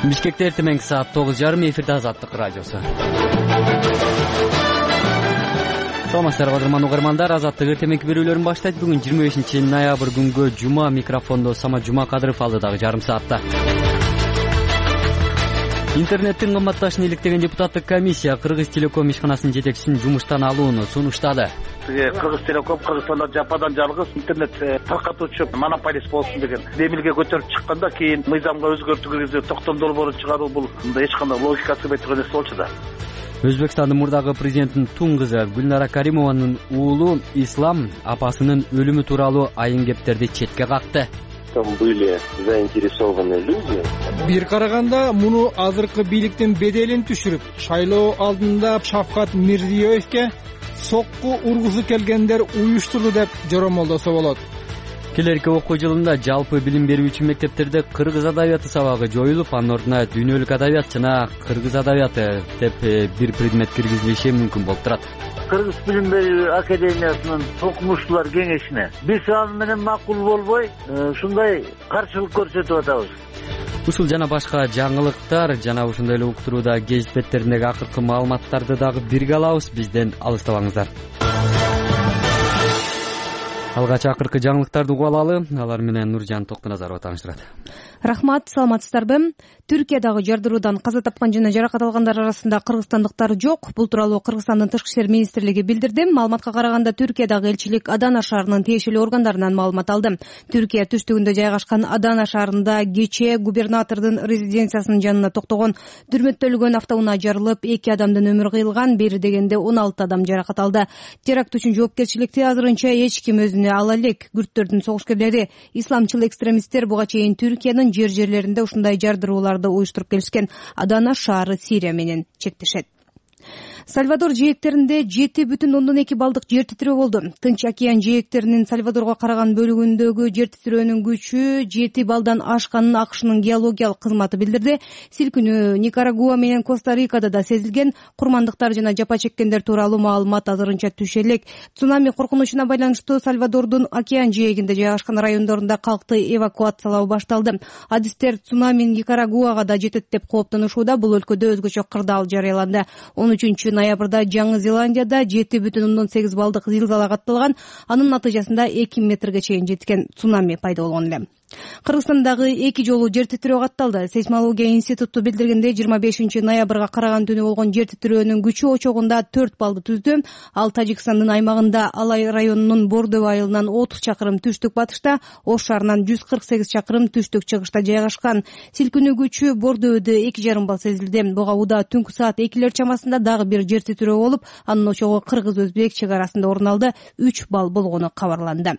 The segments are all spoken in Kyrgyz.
Бишкекте эртең саат 9:30 эфирде Азаттык радиосу. Саламатсыздарбы кадырман угармандар, Азаттык эртең берүүлөрүн баштайт. Бүгүн 25-ноябрь күнгө жума, микрофондо Самат Жумакадыров алдыдагы жарым саатта. Интернеттин кымбатташын иликтеген депутаттык комиссия Кыргыз Телеком ишканасынын жетекчисин жумуштан алууну сунуштады. Кыргыз Телеком Кыргызстанда жападан жалгыз интернет таркатуучу монополист болсун деген демилге көтөрүп чыкканда кийин мыйзамга өзгөртүү киргизүү, токтом долбоорун чыгаруу бул эч кандай логикасы сыйбай турган нерсе болчу да. Өзбекстандын мурдагы президентинин тун кызы Гүлнара Каримованын уулу Ислам апасынын өлүмү тууралуу айын кептерди четке какты. Там были заинтересованы люди. Бир караганда муну азыркы бийликтин беделин түшүрүп, шайлоо алдында Шавкат Мирзиёевке сокку ургусу келгендер уюштурду деп жоромолдосо болот. Келерки окуу жылында жалпы билим берүүчү мектептерде кыргыз адабияты сабагы жоюлуп, анын ордуна дүйнөлүк адабият жана кыргыз адабияты деп бир предмет киргизилиши мүмкүн болуп турат. Кыргыз билим берүү академиясынын окумуштуулар кеңешине биз аны менен макул болбой, ушундай каршылык көрсөтүп атабыз. Ушул жана башка жаңылыктар жана ушундай эле уктурууда гезит беттериндеги акыркы маалыматтарды дагы бирге алабыз. Бизден алыстабаңыздар. Алгач акыркы жаңылыктарды угуп алалы. Алар менен Нуржан Токтоназарова тааныштырат. Рахмат, саламатсыздарбы? Түркиядагы жардыруудан каза тапкан жана жаракат алгандар арасында кыргызстандыктар жок. Бул тууралуу Кыргызстандын Тышкы иштер министрлиги билдирди. Маалыматка караганда Түркиядагы элчилик Адана шаарынын тиешелүү органдарынан маалымат алды. Түркия түштүгүндө жайгашкан Адана шаарында кечээ губернатордун резиденциясынын жанына токтогон дүрмөттөлгөн автоунаа жарылып, 2 адамдын өмүрү кыйылган, бери дегенде 16 адам жаракат алды. Теракт үчүн жоопкерчиликти азырынча эч ким өзүнө ала элек. Күрттөрдүн согушкерлери, исламчыл экстремисттер буга чейин Түркиянын жерлеринде ушундай жардырууларды уюштуруп келишкен. Адана шаары Сирия менен чектешет. Сальвадор жээктеринде 7,2 балдык жер титирөө болду. Тынч океан жээктеринин Сальвадорго караган бөлүгүндөгү жер титирөөнүн күчү 7 балдан ашканын АКШнын геологиялык кызматы билдирди. Силкинүү Никарагуа менен Коста-Рикада да сезилген. Курмандыктар жана жапа чеккендер тууралуу маалымат азырынча түшө элек. Цунами коркунучуна байланыштуу Сальвадордун океан жээгинде жайгашкан райондорунда калкты эвакуациялоо башталды. Адистер цунами Никарагуага да жетет деп кооптонушууда. Бул өлкөдө өзгөчө кырдаал жарыяланды. 13-ноябрда Жаңы Зеландияда 7,8 балдык зилзала катталган. Анын натыйжасында 2 метрге чейин жеткен цунами пайда болгон эле. Кыргызстандагы 2 жолу жер титирөө катталды. Сейсмология институту билдиргенде 25-ноябрга караган түнү болгон жер титирөөнүн күчү очогунда 4 балды түздү. Ал Тажикстандын аймагында Алай районунун Бордо айылынан 30 чакырым түштүк батышта, Ош шаарынан 148 чакырым түштүк чыгышта жайгашкан. Силкинүү күчү Бордоодо 2,5 бал сезилди. Буга Уда түнкү саат 2 чамасында дагы бир жер титирөө болуп, анын очогу Кыргыз-Өзбек чек арасында орун алды. 3 бал болгону кабарланды.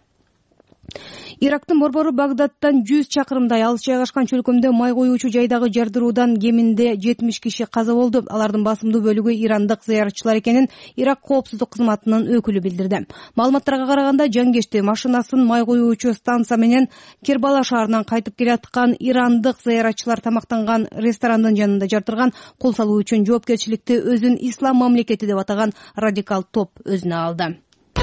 Ирактын борбору Багдадтан 100 чакырымдай алыс жайгашкан чөлкөмдө май коюучу жайдагы жардыруудан кеминде 70 киши каза болду. Алардын басымдуу бөлүгү ирандык зыяратчылар экенин Ирак коопсуздук кызматынын өкүлү билдирди. Маалыматтарга караганда жангечти машинасын май коюучу станция менен Кербала шаарынан кайтып келаткан ирандык зыяратчылар тамактанган ресторандын жанында жардырган. Кол салуу үчүн жоопкерчиликти өзүн ислам мамлекети деп атаган радикал топ өзүнө алды.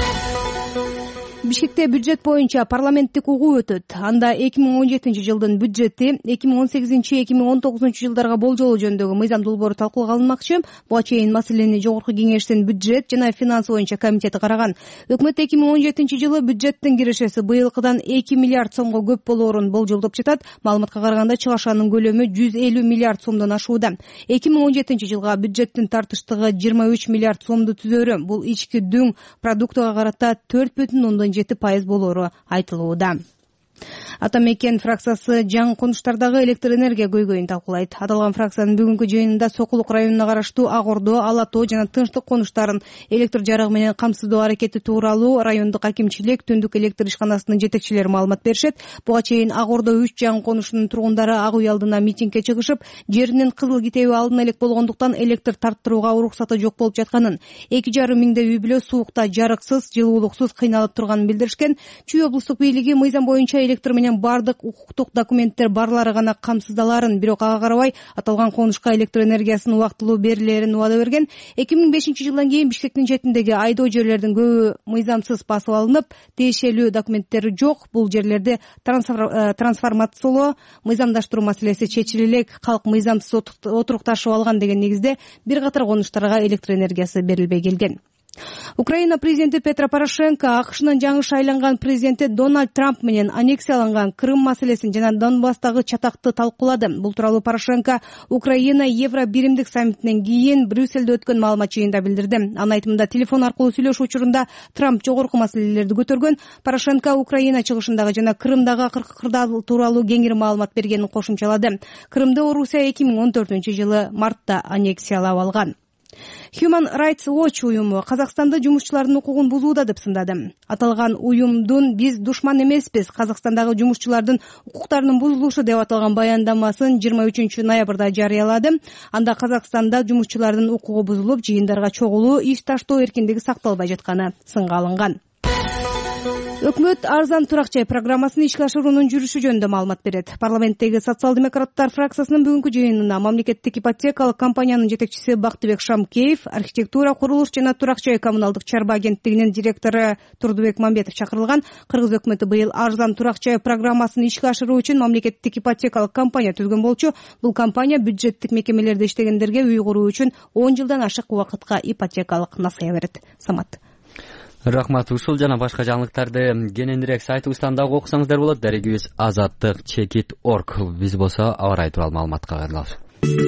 Бишкекте бюджет боюнча парламенттик угуу өтөт. Анда 2017 жылдын бюджети 2018-2019 жылдарга болжолу жөнүндөгү мыйзам долбоору талкууга алынмакчы. Буга чейин маселени Жогорку кеңештин бюджет жана финанс боюнча комитети караган. Өкмөт 2017 жылы бюджеттин кирешеси быйылкыдан 2 миллиард сомго көп болоорун болжолдоп жатат. Маалыматка караганда чыгашанын көлөмү 150 миллиард сомдон ашууда. 2017 жылга бюджеттин тартыштыгы 23 миллиард сомду түзөөрү. Бул ички дүң продуктуга карата 4,7% болоору айтылууда. Атамекен фракциясы жаңы конуштардагы электр энергия көйгөйүн талкуулайт. Аталган фракциянын бүгүнкү жыйынында Сокулук районуна караштуу Ак Ордо, Ала Тоо жана Тынчтык конуштарын электр жарыгы менен камсыздоо аракети тууралуу райондук акимчилик, Түндүк электр ишканасынын жетекчилери маалымат беришет. Буга чейин Ак Ордо 3 жаңы конушунун тургундары ак үй алдына митингге чыгышып, жеринин кызыл китеби алдын элек болгондуктан электр тарттырууга уруксаты жок болуп жатканын, 2,5 миңдей үй бүлө суукта жарыксыз, жылуулуксуз кыйналып турганын билдиришкен. Чүй облустук бийлиги мыйзам боюнча электр менен компаниянын бардык укуктук документтер барлары гана камсыздаларын, бирок ага карабай аталган конушка электр энергиясынын убактылуу берилерин убада берген. 2005 жылдан кийин Бишкектин четиндеги айдоо жерлердин көбү мыйзамсыз басып алынып, тиешелүү документтери жок. Бул жерлерди трансформациялоо, мыйзамдаштыруу маселеси чечиле элек, калк мыйзамсыз отурукташып алган деген негизде бир катар конуштарга электр энергиясы берилбей келген. Украина президенти Петро Порошенко АКШнын жаңы шайланган президенти Дональд Трамп менен аннексияланган Крым маселесин жана Донбасстагы чатакты талкуулады. Бул тууралуу Порошенко Украина Евро биримдик саммитинен кийин Брюссельде өткөн маалымат жыйынында билдирди. Анын айтымында телефон аркылуу сүйлөшүү учурунда Трамп жогорку маселелерди көтөргөн. Порошенко Украина чыгышындагы жана Крымдагы кыркырдал тууралуу кеңири маалымат бергенин кошумчалады. Крымды Орусия 2014-жылы мартта аннексиялап алган. Human Rights Watch уюму Казакстанда жумушчулардын укугун бузууда деп сындады. Аталган уюмдун «Биз душман эмеспиз, Казакстандагы жумушчулардын укуктарынын бузулушу» деп аталган баяндамасын 23 ноябрда жарыялады. Анда Казакстанда жумушчулардын укугу бузулуп, жыйындарга чогулуу, иш таштоо эркиндиги сакталбай жатканы сынга алынган. Өкмөт арзан турак жай программасын ишке ашыруунун жүрүшү жөнүндө маалымат берет. Парламенттеги социал-демократтар фракциясынын бүгүнкү жыйынына мамлекеттик ипотекалык компаниянын жетекчиси Бактыбек Шамкеев, архитектура, курулуш жана турак жай коммуналдык чарба агенттигинин директору Турдубек Мамбетов чакырылган. Кыргыз өкмөтү быйыл арзан турак жай программасын ишке ашыруу үчүн мамлекеттик ипотекалык компания түзгөн болчу. Бул компания бюджеттик мекемелерде иштегендерге үй куруу үчүн 10 жылдан ашык убакытка ипотекалык насыя берет. Самат. Рахмат. Ушул жана башка жаңылыктарды кененирээк сайтыбыздан дагы окусаңыздар болот. Дарегибиз Азаттык Чекит.org. Биз болсо аба ырайы тууралуу маалыматка кайрылабыз.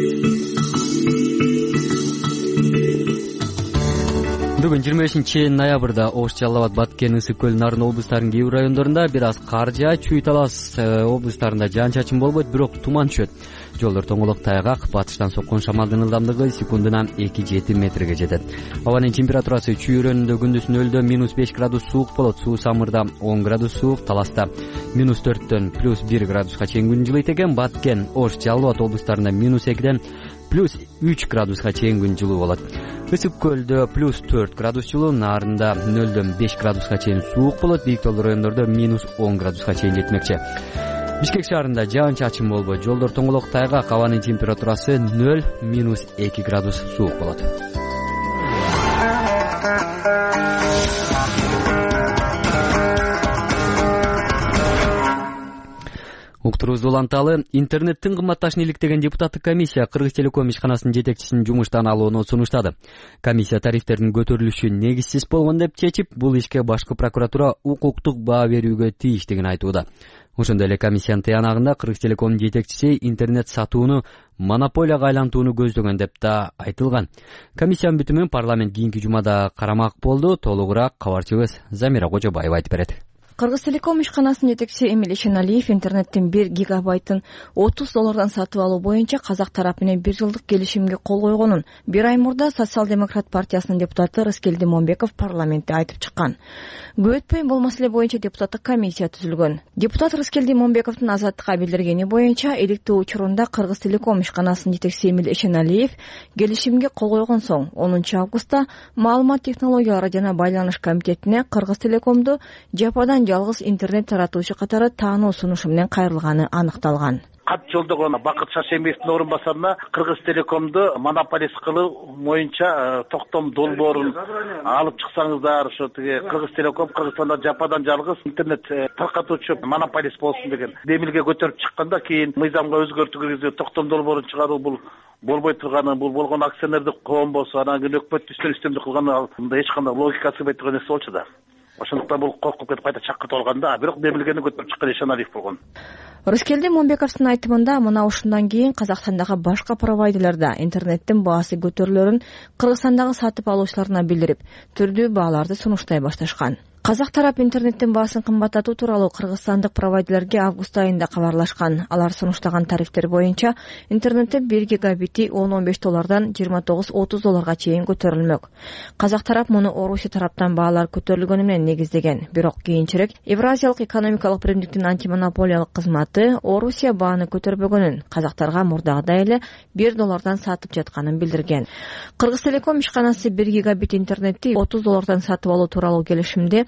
Бүгүн 25 ноябрда Ош, Жалал Абад, Баткен, Ысык көл, Нарын облустарынын кээ бир райондорунда бир аз кар жаайт. Чүй Талас облустарында жаан-чачын болбойт, бирок туман түшөт. Жолдор тоңолок, тайгак, батыштан соккон шамалдын ылдамдыгы секундына 2-7 метрге жетет. Абанын температурасы Чүй өрөөнүндө күндүз нөлдөн -5 градус суук болот. Суу Самырда 10 градус суук, Таласта -4дөн +1 градуска чейин күн жылыйт экен. Баткен, Ош, Жалал Абад облустарында -2ден +3 градуска чейин күн жылуу болот. Ысык көлдө +4 градус жылуу, Нарында 0дөн 5 градуска чейин суук болот. Бийик тоолуу райондордо -10 градуска чейин жетмекчи. Бишкек шаарында жаан-чачын болбойт. Жолдор тоңолок, тайгак, абанын температурасы 0-2 градус суук болот. Уктуруубузду уланталы. Интернеттин кымбатташын иликтеген депутаттык комиссия Кыргыз Телеком ишканасынын жетекчисин жумуштан алууну сунуштады. Комиссия тарифтердин көтөрүлүшү негизсиз болгон деп чечип, бул ишке башкы прокуратура укуктук баа берүүгө тийиштигин айтууда. Ошондой эле комиссиянын тыянагында Кыргыз Телекомдун жетекчиси интернет сатууну монополияга айлантууну көздөгөн деп да айтылган. Комиссиянын бүтүмүн парламент кийинки жумада карамак болду. Толугураак кабарчыбыз Замира Кожобаева айтып берет. Кыргыз Телеком ишканасынын жетекчиси Эмиль Ишеналиев интернеттин 1 гигабайтын $30 сатып алуу боюнча казак тарап менен 1 жылдык келишимге кол койгонун 1 ай мурда Социал-демократ партиясынын депутаты Рыскелди Момбеков парламентте айтып чыккан. Көп өтпөй бул маселе боюнча депутаттык комиссия түзүлгөн. Депутат Рыскелди Момбековдун Азаттыкка билдиргени боюнча иликтөө учурунда Кыргыз Телеком ишканасынын жетекчиси Эмиль Ишеналиев келишимге кол койгон соң 10 августта маалымат технологиялары жана байланыш комитетине Кыргыз Телекомду жападан жалгыз интернет таратуучу катары таануу сунушу менен кайрылганы аныкталган. Кат жолдогон Бакыт Шашембиевдин орун басарына Кыргыз Телекомду монополист кылуу боюнча токтом долбоорун алып чыксаңыздар, ошо тиги Кыргыз Телеком Кыргызстанда жападан жалгыз интернет таркатуучу монополист болсун деген демилге көтөрүп чыкканда, кийин мыйзамга өзгөртүү киргизип токтом долбоорун чыгаруу бул болбой турганы, бул болгон акционердик коом болсо, анан кийин өкмөт үстөмдүк кылганы мында эч кандай логикасы болбой турган нерсе болчу да. Ошондуктан бул коркуп кетип кайта чакыртып алганда, бирок демилгени көтөрүп чыккан Ишеналиев болгон. Рыскелди Момбековдун айтымында мына ушундан кийин Казакстандагы башка провайдерлерде интернеттин баасы көтөрүлөрүн Кыргызстандагы сатып алуучуларына билдирип, түрдүү бааларды сунуштай башташкан. Казак тарап интернеттин баасын кымбаттатуу тууралуу кыргызстандык провайдерлерге август айында кабарлашкан. Алар сунуштаган тарифтер боюнча интернеттин 1 гигабити $19 $29-30 чейин көтөрүлмөк. Казак тарап муну Орусия тараптан баалар көтөрүлгөнү менен негиздеген. Бирок кийинчерээк Евразиялык экономикалык биримдиктин антимонополиялык кызматы Орусия бааны көтөрбөгөнүн, казактарга мурдагыдай эле $1 сатып жатканын билдирген. Кыргыз Телеком ишканасы 1 гигабит интернетти $30 сатып алуу тууралуу келишимде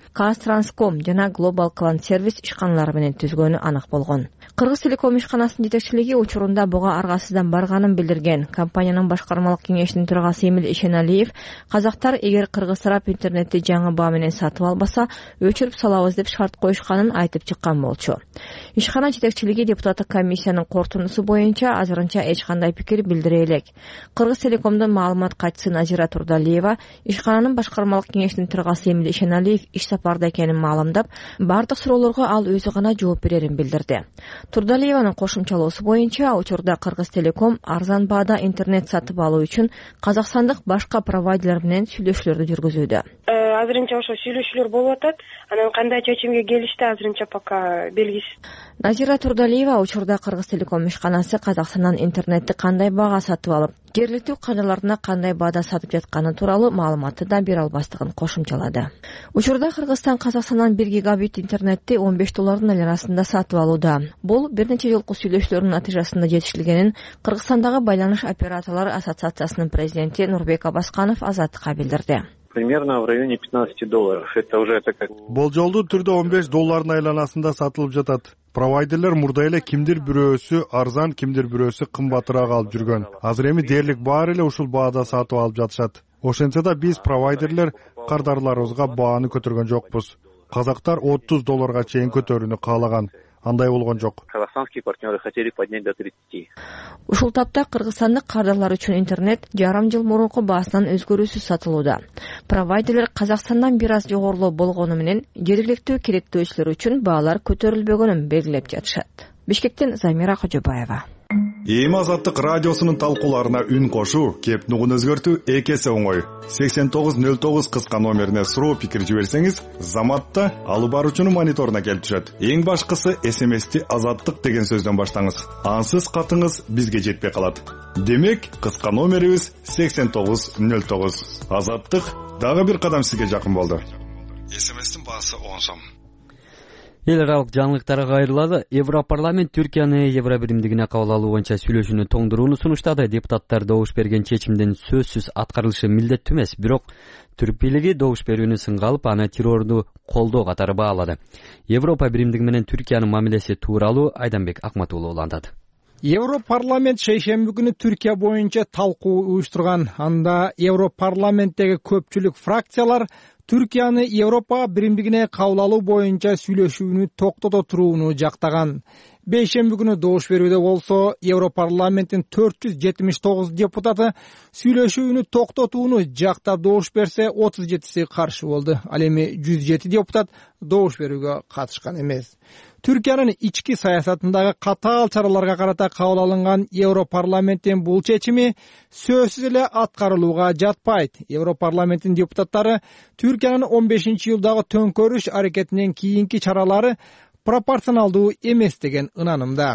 Казтранском жана Global Clan Service ишканалары менен түзгөнү анык болгон. Кыргыз Телеком ишканасынын жетекчилиги учурунда буга аргасыздан барганын билдирген. Компаниянын башкармалык кеңешинин төрагасы Эмил Ишеналиев казактар эгер Кыргыз тарап интернетти жаңы баа менен сатып албаса, өчүрүп салабыз деп шарт коюшканын айтып чыккан болчу. Ишкана жетекчилиги депутаттык комиссиянын корутундусу боюнча азырынча эч кандай пикир билдире элек. Кыргыз Телекомдун маалымат катчысы Назира Турдалиева ишкананын башкармалык кеңешинин төрагасы Эмил Ишеналиев иш сапарда экенин маалымдап, бардык суроолорго ал өзү гана жооп берерин билдирди. Турдалиеванын кошумчалоосу боюнча учурда Кыргыз Телеком арзан баада интернет сатып алуу үчүн казакстандык башка провайдерлер менен сүйлөшүүлөрдү жүргүзүүдө. Азырынча ошо сүйлөшүүлөр болуп атат. Анан кандай чечимге келишти азырынча пока белгисиз. Назира Турдалиева учурда Кыргыз Телеком ишканасы Казакстандан интернетти кандай баага сатып алып, жергиликтүү каржыларына кандай баада сатып жатканы тууралуу маалыматты да бере албастыгын кошумчалады. Учурда Кыргызстан Казакстандан 1 гигабит интернетти $15 арасында сатып алууда. Бул бир нече жолку сүйлөшүүлөрдүн натыйжасында жетишилгенин Кыргызстандагы байланыш операторлору ассоциациясынын президенти Нурбек Абасканов Азаттыкка билдирди. Примерно в районе $15. Это уже такая... Болжолдуу түрдө $15 айланасында сатылып жатат. Провайдерлер мурда эле кимдир бирөөсү арзан, кимдир бирөөсү кымбатыраак алып жүргөн. Азыр эми дээрлик баары эле ушул баада сатып алып жатышат. Ошентсе да биз провайдерлер кардарларыбызга бааны көтөргөн жокпуз. Казактар $30 чейин көтөрүүнү каалаган. Андай болгон жок. Казахстанские партнеры хотели поднять до 30. Ушул тапта кыргызстандык кардарлар үчүн интернет жарым жыл мурунку баасынан өзгөрүүсүз сатылууда. Провайдерлер Казакстандан бир аз жогорулуу болгону менен жергиликтүү керектөөчүлөр үчүн баалар көтөрүлбөгөнүн белгилеп жатышат. Бишкектен Замира Кожобаева. Эми Азаттык радиосунун талкууларына үн кошуу, кеп нугун өзгөртүү экесе оңой. 8909 кыска номерине суроо пикир жиберсеңиз, Заматта алып баруучунун мониторуна келип түшөт. Эң башкысы SMS-ти Азаттык деген сөздөн баштаңыз. Ансыз катыңыз бизге жетпей калат. Демек, кыска номерибиз 8909. Азаттык дагы бир кадам сизге жакын болду. SMS-тин баасы 10 сом. Эл аралык жаңылыктарга кайрылалы. Европарламент Түркияны Евро биримдигине кабыл алуу боюнча сүйлөшүүнү тоңдурууну сунуштады. Депутаттар добуш берген чечимдин сөзсүз аткарылышы милдеттүү эмес, бирок Түрк бийлиги добуш берүүнү сынга алып, аны террорду колдоо катары баалады. Европа биримдиги менен Түркиянын мамилеси тууралуу Айданбек Акматуулу улантат. Европарламент шейшемби күнү Түркия боюнча талкуу уюштурган. Анда Европарламенттеги көпчүлүк фракциялар Түркияны Европа биримдигине кабыл алуу боюнча сүйлөшүүнү токтото турууну жактаган. Бейшемби күнү добуш берүүдө болсо, Европарламенттин 479 депутаты сүйлөшүүнү токтотууну жактап добуш берсе, 37си каршы болду. Ал эми 107 депутат добуш берүүгө катышкан эмес. Түркиянын ички саясатындагы катаал чараларга карата кабыл алынган Европарламенттин бул чечими сөзсүз эле аткарылууга жатпайт. Европарламенттин депутаттары Түркиянын 15-жылдагы төңкөрүш аракетинен кийинки чаралары пропорционалдуу эмес деген ынанымда.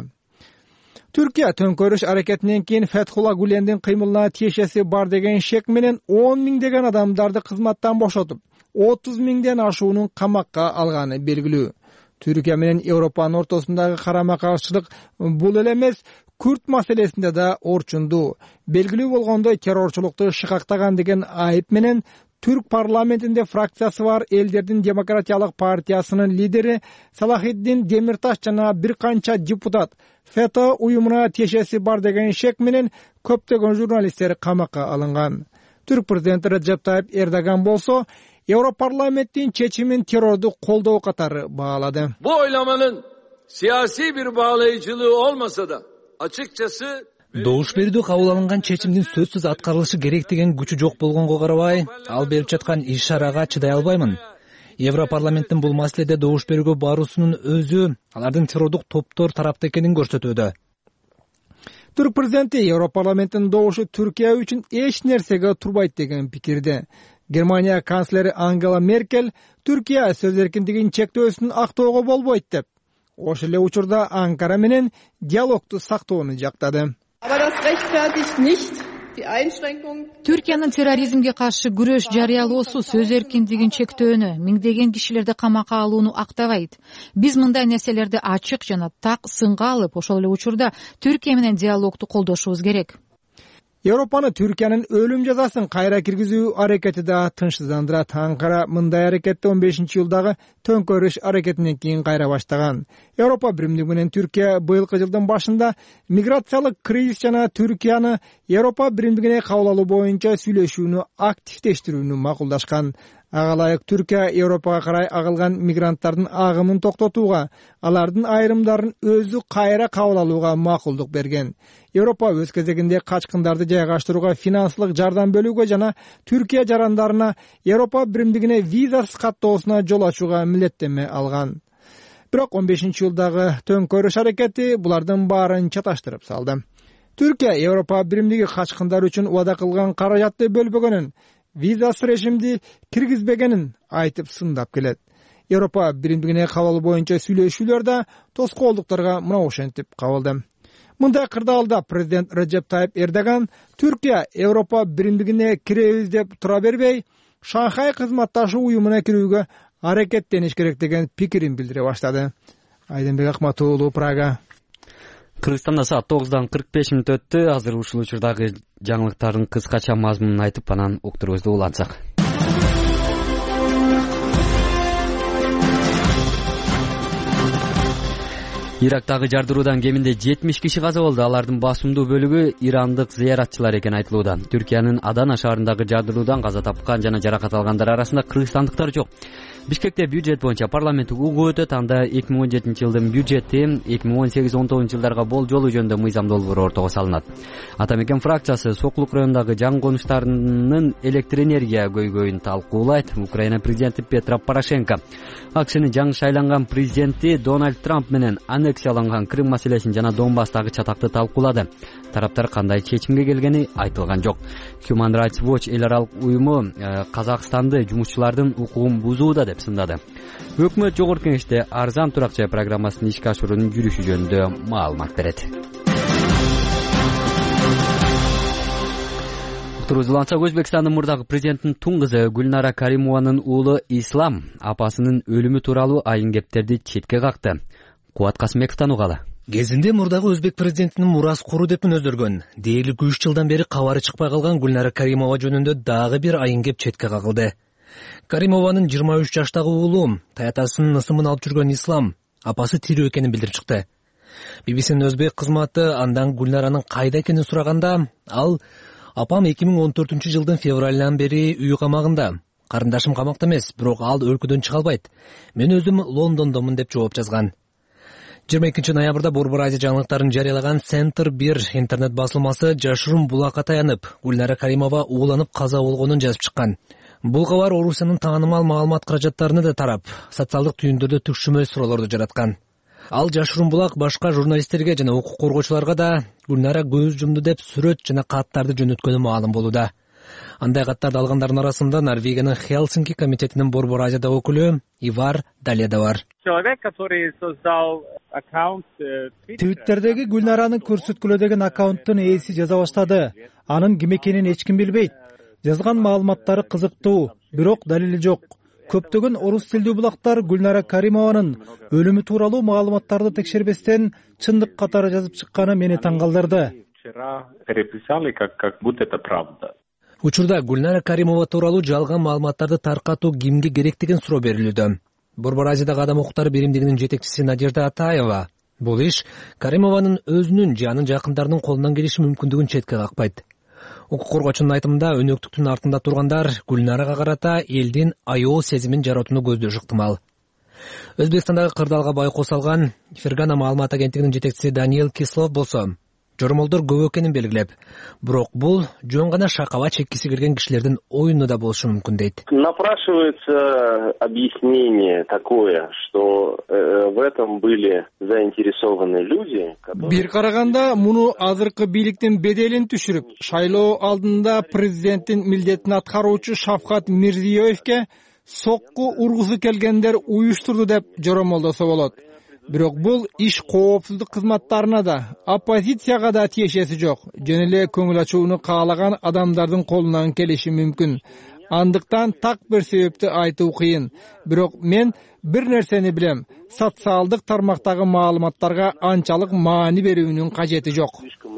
Түркия төңкөрүш аракетинен кийин Фетхулла Гулендин кыймылына тиешеси бар деген шек менен 10 миңдеген адамдарды кызматтан бошотуп, 30 миңден ашуунун камакка алганы белгилүү. Түркия менен Европанын ортосундагы карама-каршылык бул эле эмес, Күрд маселесинде да орчунду. Белгилүү болгондой террорчулукту шыкактаган деген айып менен Түрк парламентинде фракциясы бар Элдердин демократиялык партиясынын лидери Салахиддин Демирташ жана бир канча депутат ФЭТО уюмуна тиешеси бар деген шек менен көптөгөн журналисттер камакка алынган. Түрк президенти Реджеп Тайип Эрдоган болсо Европарламенттин чечимин террорду колдоо катары баалады. Bu oylamanın siyasi bir bağlayıcılığı olmasa da açıkçası добуш берүүдө кабыл алынган чечимдин сөзсүз аткарылышы керек деген күчү жок болгонго карабай, ал берип жаткан иш-чарага чыдай албаймын. Европарламенттин бул маселеде добуш берүүгө баруусунун өзү алардын террордук топтор тарапта экенин көрсөтүүдө. Түрк президенти Европарламенттин добушу Түркия үчүн эч нерсеге турбайт деген пикирде. Германия канцлери Ангела Меркель Түркия сөз эркиндигин чектөөсүн актоого болбойт деп. Ошол эле учурда Анкара менен диалогду сактоону жактады. Түркиянын терроризмге каршы күрөш жарыялоосу сөз эркиндигин чектөөнү, миңдеген кишилерди камакка алууну актабайт. Биз мындай нерселерди ачык жана так сынга алып, ошол эле учурда Түркия менен диалогду колдошубуз керек. Европаны Түркиянын өлүм жазасын кайра киргизүү аракети да тынчсыздандырат. Анкара мындай аракетти 15-жылдагы төңкөрүш аракетинен кийин кайра баштаган. Европа Биримдиги менен Түркия быйылкы жылдын башында миграциялык кризис жана Түркияны Европа Биримдигине кабыл алуу боюнча сүйлөшүүнү активдештирүүнү макулдашкан. Ага ылайык Түркия Европага карай агылган мигранттардын агымын токтотууга, алардын айрымдарын өзү кайра кабыл алууга макулдук берген. Европа өз кезегинде качкындарды жайгаштырууга финансылык жардам бөлүүгө жана Түркия жарандарына Европа Биримдигине визасыз каттоосуна жол ачууга милдеттенме алган. Бирок 15-жылдагы төңкөрүш аракети булардын баарын чаташтырып салды. Түркия Европа Биримдиги качкындар үчүн убада кылган каражатты бөлбөгөнүн, визасыз режимди киргизбегенин айтып сындап келет. Европа Биримдигине кабыл алуу боюнча сүйлөшүүлөр да тоскоолдуктарга мына ошентип кабылды. Мындай кырдаалда президент Реджеп Тайип Эрдоган Түркия Европа Биримдигине киребиз деп тура бербей, Шанхай кызматташуу уюмуна кирүүгө аракеттениш керек деген пикирин билдире баштады. Айдынбек Акматуулу, Прага. Кыргызстанда саат 9:45 өттү. Азыр ушул учурдагы жаңылыктардын кыскача мазмунун айтып, анан уктурубузду улантсак. Ирактагы жардыруудан кеминде 70 киши каза болду. Алардын басымдуу бөлүгү ирандык зыяратчылар экени айтылууда. Түркиянын Адана шаарындагы жардыруудан каза тапкан жана жаракат алгандар арасында кыргызстандыктар жок. Бишкекте бюджет боюнча парламенттик угуу өтөт. Анда 2017-жылдын бюджети 2018-19 жылдарга болжолу жөнүндө мыйзам долбоору ортого салынат. Атамекен фракциясы Сокулук районундагы жаңы конуштарынын электр энергия көйгөйүн талкуулайт. Украина президенти Петро Порошенко АКШнын жаңы шайланган президенти Дональд Трамп менен аннексияланган Крым маселесин жана Донбасстагы чатакты талкуулады. Тараптар кандай чечимге келгени айтылган жок. Human Rights Watch эл аралык уюму Казакстанды жумушчулардын укугун бузууда деп сындады. Өкмөт жогорку кеңеште арзан турак жай программасын ишке ашыруунун жүрүшү жөнүндө маалымат берет. Өзбекстандын мурдагы президентинин тун кызы Гүлнара Каримованын уулу Ислам апасынын өлүмү тууралуу айын кептерди четке какты. Кубат Касымбековдон угалы. Кезинде мурдагы өзбек президентинин мурас куру деп өздөргөн. Дээрлик 3 жылдан бери кабары чыкпай калган Гүлнара Каримова жөнүндө дагы бир айын кеп четке какылды. Каримованын 23 жаштагы уулу таятасынын ысымын алып жүргөн Ислам апасы тирүү экенин билдирип чыкты. BBC'нин өзбек кызматы андан Гүлнаранын кайда экенин сураганда, ал апам 2014 жылдын февралынан бери үй камагында. Карындашым камакта эмес, бирок ал өлкөдөн чыга албайт. Мен өзүм Лондондомун деп жооп жазган. 22 ноябрда Борбор Азия жаңылыктарын жарыялаган Центр 1 интернет басылмасы жашыруун булакка таянып, Гүлнара Каримова ууланып каза болгонун жазып чыккан. Бул кабар Орусиянын таанымал маалымат каражаттарына да тарап, социалдык түйүндөрдө түкшүмөл суроолорду жараткан. Ал жашыруун булак башка журналисттерге жана укук коргоочуларга да Гүлнара көз жумду деп сүрөт жана каттарды жөнөткөнү маалым болууда. Андай каттарды алгандардын арасында Норвегиянын Хелсинки комитетинин Борбор Азияда өкүлү Ивар Дале да бар. Твиттердеги Гүлнаранын көрсөткүлө деген аккаунттун ээси жаза баштады. Анын ким экенин эч ким билбейт. Жазган маалыматтары кызыктуу, бирок далили жок. Көптөгөн орус тилдүү булактар Гүлнара Каримованын өлүмү тууралуу маалыматтарды текшербестен чындык катары жазып чыкканы мени таң калтырды. Учурда Гүлнара Каримова тууралуу жалган маалыматтарды таркатуу кимге керек деген суроо берилүүдө. Борбор Азиядагы адам укуктары биримдигинин жетекчиси Надежда Атаева бул иш Каримованын өзүнүн же анын жакындарынын колунан келиши мүмкүндүгүн четке какпайт. Укук коргоочунун айтымында өнөктүктүн артында тургандар Гүлнарага карата элдин аяоо сезимин жаратууну көздөшү ыктымал. Өзбекстандагы кырдаалга байкоо салган Фергана маалымат агенттигинин жетекчиси Даниэл Кислов болсо, жоромолдор көп экенин белгилеп, бирок бул жөн гана шакаба чеккиси келген кишилердин оюну да болушу мүмкүн дейт. Напрашивается объяснение такое, что в этом были заинтересованы люди. Бир караганда муну азыркы бийликтин беделин түшүрүп, шайлоо алдында президенттин милдетин аткаруучу Шавкат Мирзиёевке сокку ургусу келгендер уюштурду деп жоромолдосо болот. Бирок бул иш коопсуздук кызматтарына да, оппозицияга да тиешеси жок. Жөн эле көңүл ачууну каалаган адамдардын колунан келиши мүмкүн. Андыктан так бир себепти айтуу кыйын. Бирок мен бир нерсени билем. Социалдык тармактагы маалыматтарга анчалык маани берүүнүн кажети жок.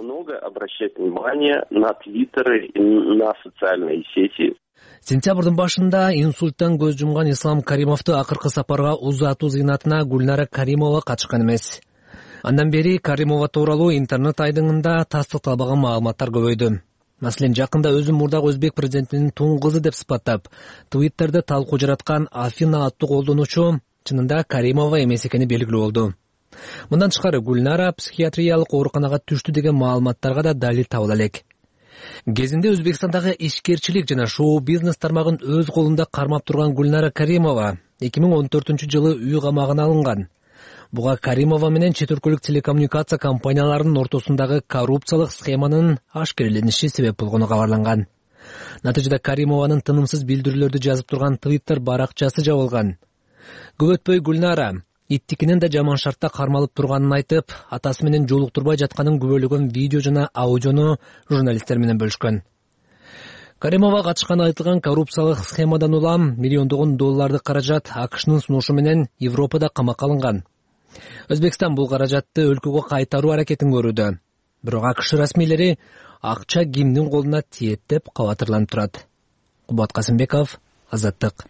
обращать внимание на твиттеры и на социальные сети. Сентябрдын башында инсульттан көз жумган Ислам Каримовду акыркы сапарга узатуу зыйнатына Гүлнара Каримова катышкан эмес. Андан бери Каримова тууралуу интернет айдыңында тастыкталбаган маалыматтар көбөйдү. Маселен, жакында өзүн мурдагы өзбек президентинин туң кызы деп сыпаттап, твиттерде талкуу жараткан Афина аттуу колдонуучу чынында Каримова эмес экени белгилүү болду. Мындан тышкары Гүлнара психиатриялык ооруканага түштү деген маалыматтарга да далил табыла элек. Кезинде Өзбекстандагы ишкерчилик жана шоу-бизнес тармагын өз колунда кармап турган Гүлнара Каримова 2014-жылы үй камагына алынган. Буга Каримова менен чет өлкөлүк телекоммуникация компанияларынын ортосундагы коррупциялык схеманын ашкерелениши себеп болгону кабарланган. Натыйжада Каримованын тынымсыз билдирүүлөрдү жазып турган Twitter баракчасы жабылган. Көп өтпөй Гүлнара иттикинин да жаман шартта кармалып турганын айтып, атасы менен жолуктурбай жатканын күбөлөгөн видео жана аудиону журналисттер менен бөлүшкөн. Каримова катышканы айтылган коррупциялык схемадан улам миллиондогон долларды каражат АКШнын сунушу менен Европада камакка алынган. Өзбекстан бул каражатты өлкөгө кайтаруу аракетин көрүүдө. Бирок АКШ расмийлери акча кимдин колуна тиет деп кабатырланып турат. Кубат Касымбеков, Азаттык.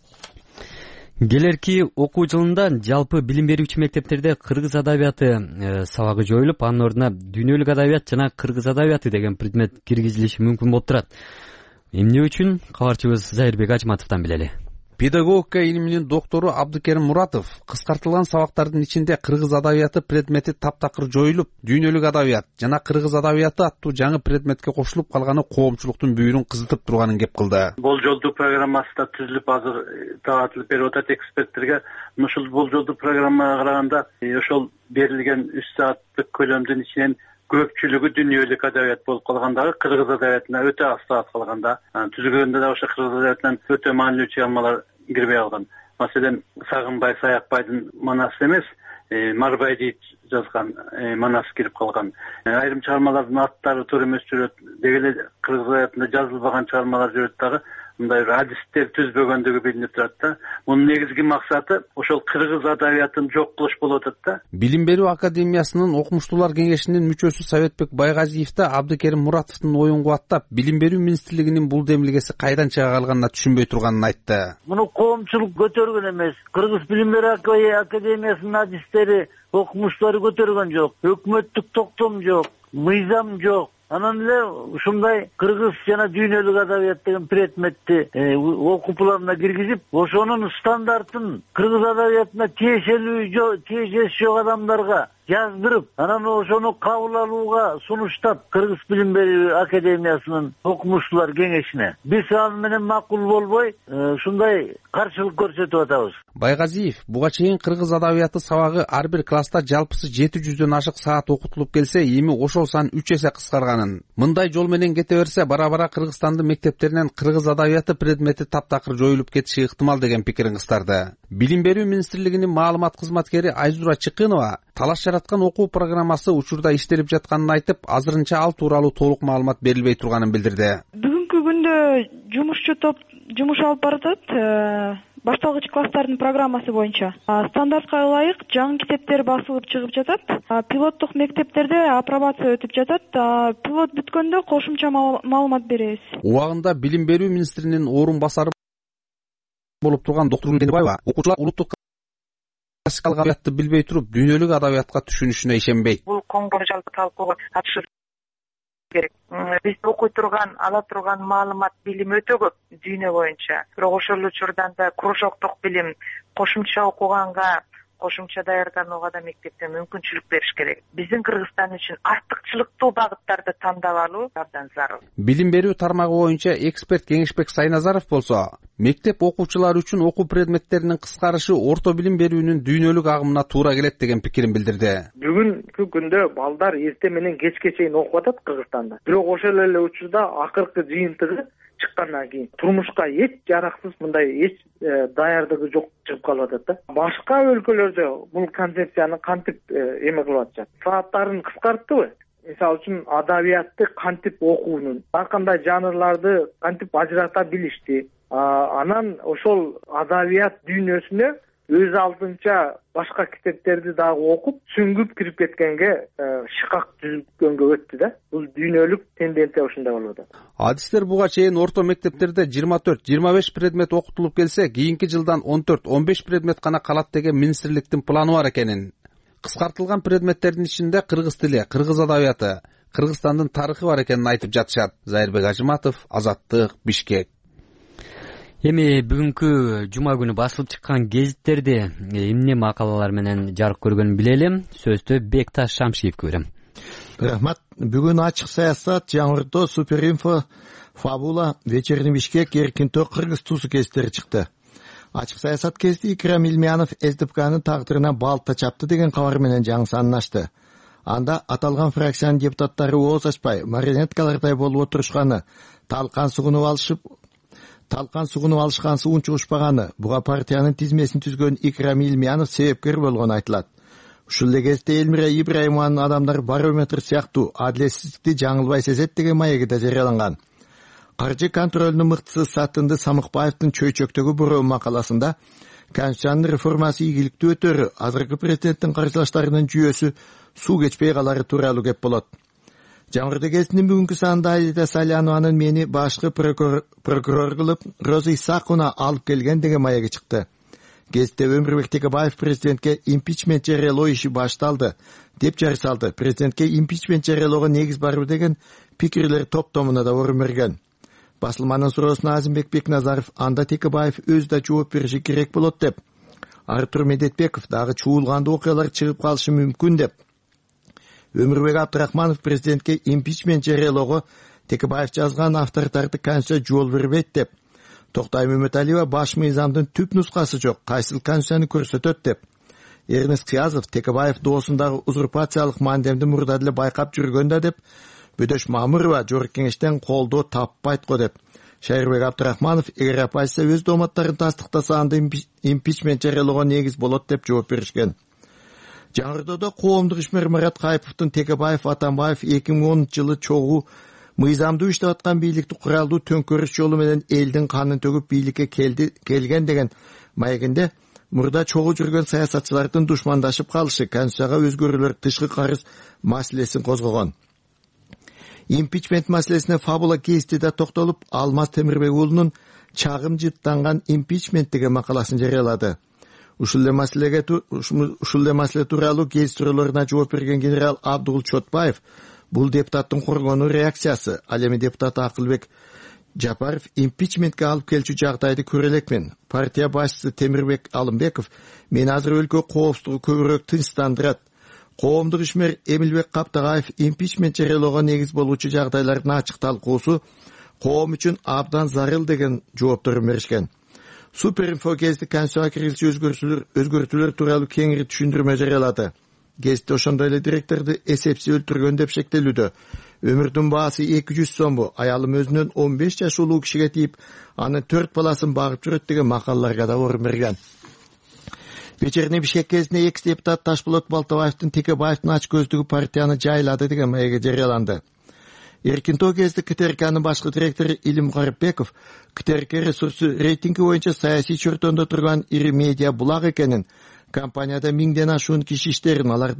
Келерки окуу жылында жалпы билим берүүчү мектептерде кыргыз адабияты сабагы жоюлуп, анын ордуна дүйнөлүк адабият жана кыргыз адабияты деген предмет киргизилиши мүмкүн болуп турат. Эмне үчүн? Кабарчыбыз Зайырбек Ачматовдон билели. Педагогика илиминин доктору Абдыкерим Муратов кыскартылган сабактардын ичинде кыргыз адабияты предмети таптакыр жоюлуп, дүйнөлүк адабият жана кыргыз адабияты аттуу жаңы предметке кошулуп калганы коомчулуктун бүйүрүн кызытып турганын кеп кылды. Болжолдуу программасы да түзүлүп, азыр таратылып берип атат эксперттерге. Ушул болжолдуу программага караганда ошол берилген 3 сааттык көлөмдүн ичинен көпчүлүгү дүйнөлүк адабият болуп калгандагы кыргыз адабиятына өтө аз саат калганда, түзүлгөндө да ошо кыргыз адабиятынан өтө маанилүү чыгармалар кирбей калган. Маселен, Сагынбай Саякбайдын Манасы эмес, Марбай дейт жазган Манасы кирип калган. Айрым чыгармалардын аттары туура эмес жүрөт, деги эле кыргыз адабиятында жазылбаган чыгармалар жүрөт дагы. Мындай адистер түзбөгөндүгү билинип турат да. Мунун негизги максаты ошол кыргыз адабиятын жок кылыш болуп атат да. Билим берүү академиясынын окумуштуулар кеңешинин мүчөсү Советбек Байгазиев да Абдыкерим Муратовдун оюн кубаттап, билим берүү министрлигинин бул демилгеси кайдан чыга калганына түшүнбөй турганын айтты. Муну коомчулук көтөргөн эмес. Кыргыз билим берүү академиясынын адистери, окумуштуулары көтөргөн жок. Өкмөттүк токтом жок, мыйзам жок. Анан эле ушундай кыргыз жана дүйнөлүк адабият деген предметти окупларына киргизип, ошонун стандартын кыргыз адабиятына тиешеси жок адамдарга жаздырып, анан ошону кабыл алууга сунуштап Кыргыз билим берүү академиясынын окумуштуулар кеңешине. Биз аны менен макул болбой, ушундай каршылык көрсөтүп атабыз. Байгазиев буга чейин кыргыз адабияты сабагы ар бир класста жалпысы 700дөн ашык саат окутулуп келсе, эми ошол сан 3 эсе кыскарганын. Мындай жол менен кете берсе, бара-бара Кыргызстандын мектептеринен кыргыз адабияты предмети таптакыр жоюлуп кетиши ыктымал деген пикирин кыстарды. Билим берүү министрлигинин маалымат кызматкери Айзура Чыкынова талаш жараткан окуу программасы учурда иштелип жатканын айтып, азырынча ал тууралуу толук маалымат берилбей турганын билдирди. Бүгүнкү күндө жумушчу топ жумуш алып баратат. Башталгыч класстардын программасы боюнча стандартка ылайык жаңы китептер басылып чыгып жатат. Пилоттук мектептерде апробация өтүп жатат. Пилот бүткөндө кошумча маалымат беребиз. Убагында билим берүү министринин орун басары болуп турган доктор Гүлненбаева окуучулар улуттук классикалык адабиятты билбей туруп, дүйнөлүк адабиятка түшүнүшүнө ишенбейт. Бул коңгур жалпы талкууга катышып керек. Биз окуй турган, ала турган маалымат, билим өтө көп дүйнө боюнча. Бирок ошол учурдан да кружоктук билим, кошумча окуганга, кошумча даярданууга да мектепте мүмкүнчүлүк бериш керек. Биздин Кыргызстан үчүн артыкчылыктуу багыттарды тандап алуу абдан зарыл. Билим берүү тармагы боюнча эксперт Кеңешбек Сайназаров болсо, мектеп окуучулары үчүн окуу предметтеринин кыскарышы орто билим берүүнүн дүйнөлүк агымына туура келет деген пикирин билдирди. Бүгүнкү күндө балдар эртең менен кечке чейин окуп атат Кыргызстанда. Бирок ошол эле учурда акыркы жыйынтыгы чыккандан кийин турмушка эч жараксыз, мындай эч даярдыгы жок чыгып калып атат да. Башка өлкөлөрдө бул концепцияны кантип эме кылып атышат? Сааттарын кыскарттыбы? Мисалы үчүн адабиятты кантип окуунун, ар кандай жанрларды кантип ажырата билишти. Анан ошол адабият дүйнөсүнө өз алдынча башка китептерди дагы окуп сүңгүп кирип кеткенге шыкак түзүлгөнгө өттү да. Бул дүйнөлүк тенденция ушундай болуп атат. Адистер буга чейин орто мектептерде 24-25 предмет окутулуп келсе, кийинки жылдан 14-15 предмет гана калат деген министрликтин планы бар экенин. Кыскартылган предметтердин ичинде кыргыз тили, кыргыз адабияты, Кыргызстандын тарыхы бар экенин айтып жатышат. Зайырбек Ажыматов, Азаттык, Бишкек. Эми бүгүнкү жума күнү басылып чыккан гезиттерди эмне макалалар менен жарык көргөнүн билели. Сөздү Бекташ Шамшиевке берем. Рахмат. Бүгүн Ачык саясат, Жаңыртоо, Суперинфо, Фабула, Вечерний Бишкек, Эркинтоо, Кыргыз Тусу гезиттери чыкты. Ачык саясат гезити Икрам Илмиянов СДПКнын тагдырына балта чапты деген кабар менен жаңы санын ачты. Анда аталган фракциянын депутаттары ооз ачпай, марионеткалардай болуп отурушканы, талкан сугунуп алышкансы унчугушпаганы, буга партиянын тизмесин түзгөн Икрам Илмиянов себепкер болгону айтылат. Ушул эле кезде Элмира Ибраимованын адамдар барометр сыяктуу адилетсиздикти жаңылбай сезет деген маеги да жарыяланган. Каржы контролунун мыктысы Сатынды Самыкбаевдин чөйчөктөгү буруу макаласында Конституциянын реформасы ийгиликтүү өтөрү, азыркы президенттин каржылаштарынын жүйөсү суу кечпей калары тууралуу кеп болот. Жаңыртоо гезитинин бүгүнкү санында Аида Салянованын мени башкы прокурор кылып Роза Исаковна алып келген деген маеги чыкты. Гезитте Өмүрбек Текебаев президентке импичмент жарыялоо иши башталды деп жар салды. Президентке импичмент жарыялоого негиз барбы деген пикирлер топтомуна да орун берген. Басылманын суроосуна Азимбек Бекназаров анда Текебаев өзү да жооп бериши керек болот деп. Артур Медетбеков дагы чуулгандуу окуялар чыгып калышы мүмкүн деп. Өмүрбек Абдрахманов президентке импичмент жарыялоого Текебаев жазган авторитардык конституция жол бербейт деп. Токтай Мөмөталиева баш мыйзамдын түп нускасы жок, кайсыл конституцияны көрсөтөт деп. Эрнест Киязов Текебаев доосундагы узурпациялык мандемди мурда деле байкап жүргөн да деп. Бөдөш Мамырова Жогорку кеңештен колдоо таппайт го деп. Шайырбек Абдрахманов эгер оппозиция өз дооматтарын тастыктаса анда импичмент жарыялоого негиз болот деп жооп беришкен. Жаңыртоодо коомдук ишмер Марат Кайповдун Текебаев Атамбаев 2010-жылы чогуу мыйзамдуу иштеп аткан бийликти куралдуу төңкөрүш жолу менен элдин канын төгүп бийликке келген деген маегинде мурда чогуу жүргөн саясатчылардын душмандашып калышы, конституцияга өзгөрүүлөр, тышкы карыз маселесин козгогон. Импичмент маселесине Фабула гезити да токтолуп, Алмаз Темирбек уулунун чагым жыттанган импичмент деген макаласын жарыялады. Ушул эле маселе тууралуу гезит төрөлөрүнө жооп берген генерал Абдул Чотбаев бул депутаттын коргонуу реакциясы. Ал эми депутат Акылбек Жапаров импичментке алып келчү жагдайды көрө элекмин. Партия башчысы Темирбек Алымбеков мен азыр өлкө коопсуздугу көбүрөөк тынчтандырат. Коомдук ишмер Эмилбек Каптагаев импичмент жарыялоого негиз болуучу жагдайлардын ачык талкуусу коом үчүн абдан зарыл деген жоопторун беришкен. Суперинфо гезити конституцияга киргизүүчү өзгөртүүлөр тууралуу кеңири түшүндүрмө жарыялады. Гезитте ошондой эле директорду эсепсиз өлтүргөн деп шектелүүдө. Өмүрдүн баасы 200 сомбу, аялым өзүнөн 15 жаш улуу кишиге тийип, анын 4 баласын багып жүрөт деген макалаларга да орун берген. Вечерний Бишкек гезитине экс-депутат Ташболот Балтабаевдин Текебаевдин ач көздүгү партияны жайлады деген маеги жарыяланды. Эркинтоо гезити КТРКнын башкы директору Илим Карипбеков КТРК ресурсу рейтинги боюнча саясий чөртөндө турган ири медиа булак экенин, компанияда 1000ден ашуун киши иштерин, алар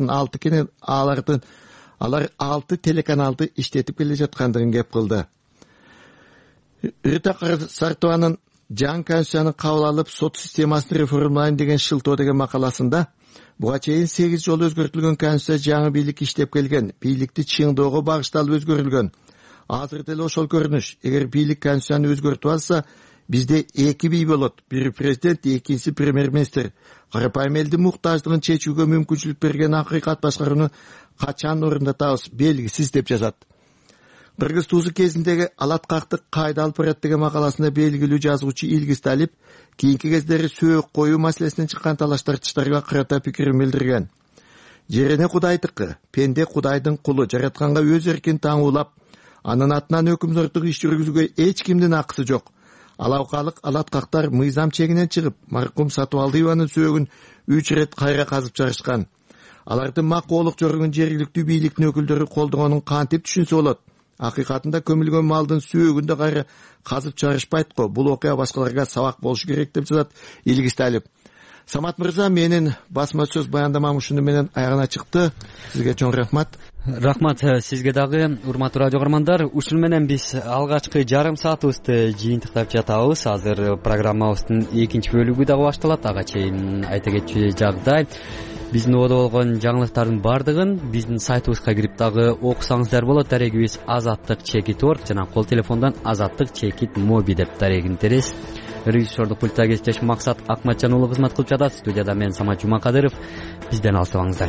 6 телеканалды иштетип келе жаткандыгын кеп кылды. Рита Сартованын жаңы конституцияны кабыл алып, сот системасын реформалайын деген шылтоо деген макаласында буга чейин 8 жолу өзгөртүлгөн конституция жаңы бийлик иштеп келген, бийликти чыңдоого багышталып өзгөрүлгөн. Азыр деле ошол көрүнүш. Эгер бийлик конституцияны өзгөртүп алса, бизде 2 бий болот. Бири президент, экинчиси премьер-министр. Карапайым элдин муктаждыгын чечүүгө мүмкүнчүлүк берген акыйкат башкарууну качан орундатабыз белгисиз деп жазат. Кыргыз Тусу кезиндеги алаткактык кайда алып барат деген макаласында белгилүү жазуучу Илгиз Талип кийинки кездери сөөк коюу маселесинен чыккан талаш-тартыштарга карата пикирин билдирген. Жерене Кудайдыкы, пенде Кудайдын кулу, жаратканга өз эркин таңуулап, анын атынан өкүмдөрдүк иш жүргүзүүгө эч кимдин акысы жок. Алаукалык алаткактар мыйзам чегинен чыгып, маркум Сатыбалдиеванын сөөгүн 3 рет кайра казып чыгарышкан. Алардын макоолук жоргун жергиликтүү бийликтин өкүлдөрү колдогонун кантип түшүнсө болот? Акыйкатында көмүлгөн малдын сүйөгүн да кайра казып чыгарышпайт го. Бул окуя башкаларга сабак болушу керек деп жазат Илгиз Талип. Самат мырза, менин басма сөз баяндамам ушуну менен аягына чыкты. Сизге чоң рахмат. Рахмат сизге дагы, урматтуу радио көрөрмандар. Ушуну менен биз алгачкы жарым саатыбызды жыйынтыктап жатабыз. Азыр программабыздын экинчи бөлүгү дагы башталат. Ага чейин айта кетчү жагдай, биздин ободо болгон жаңылыктардын баардыгын биздин сайтыбызга кирип дагы окусаңыздар болот. Дарегибиз azattik.org жана кол телефондон azattik.mobi деп дарегин терес. Режиссердук пультта кездеш Максат Акматжан уулу кызмат кылып жатат. Студияда мен Самат Жумакадыров. Бизден алыстабаңыздар.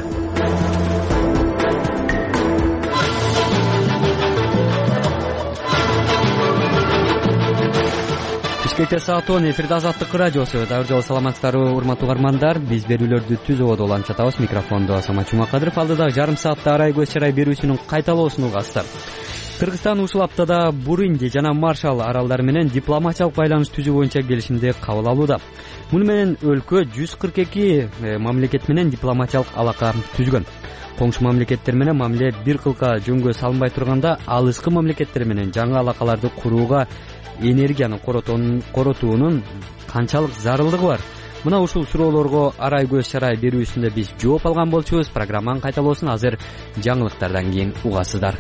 Бишкекте саат 10 эфирде Азаттык радиосу. Дагы жолу саламатсыздарбы, урматтуу угармандар. Биз берүүлөрдү түз ободо уланып жатабыз. Микрофондо Самат Жумакадыров. Алдыда жарым саатта арай көз чарай берүүсүнүн кайталоосун угасыздар. Кыргызстан ушул аптада Бурунди жана Маршалл аралдары менен дипломатиялык байланыш түзүү боюнча келишимди кабыл алууда. Муну менен өлкө 142 мамлекет менен дипломатиялык алака түзгөн. Коңшу мамлекеттер менен мамиле бир кылка жөнгө салынбай турганда, алыскы мамлекеттер менен жаңы алакаларды курууга энергияны коротуунун канчалык зарылдыгы бар? Мына ушул суроолорго арай көз чарай берүүсүндө биз жооп алган болчубуз. Программанын кайталоосун азыр жаңылыктардан кийин угасыздар.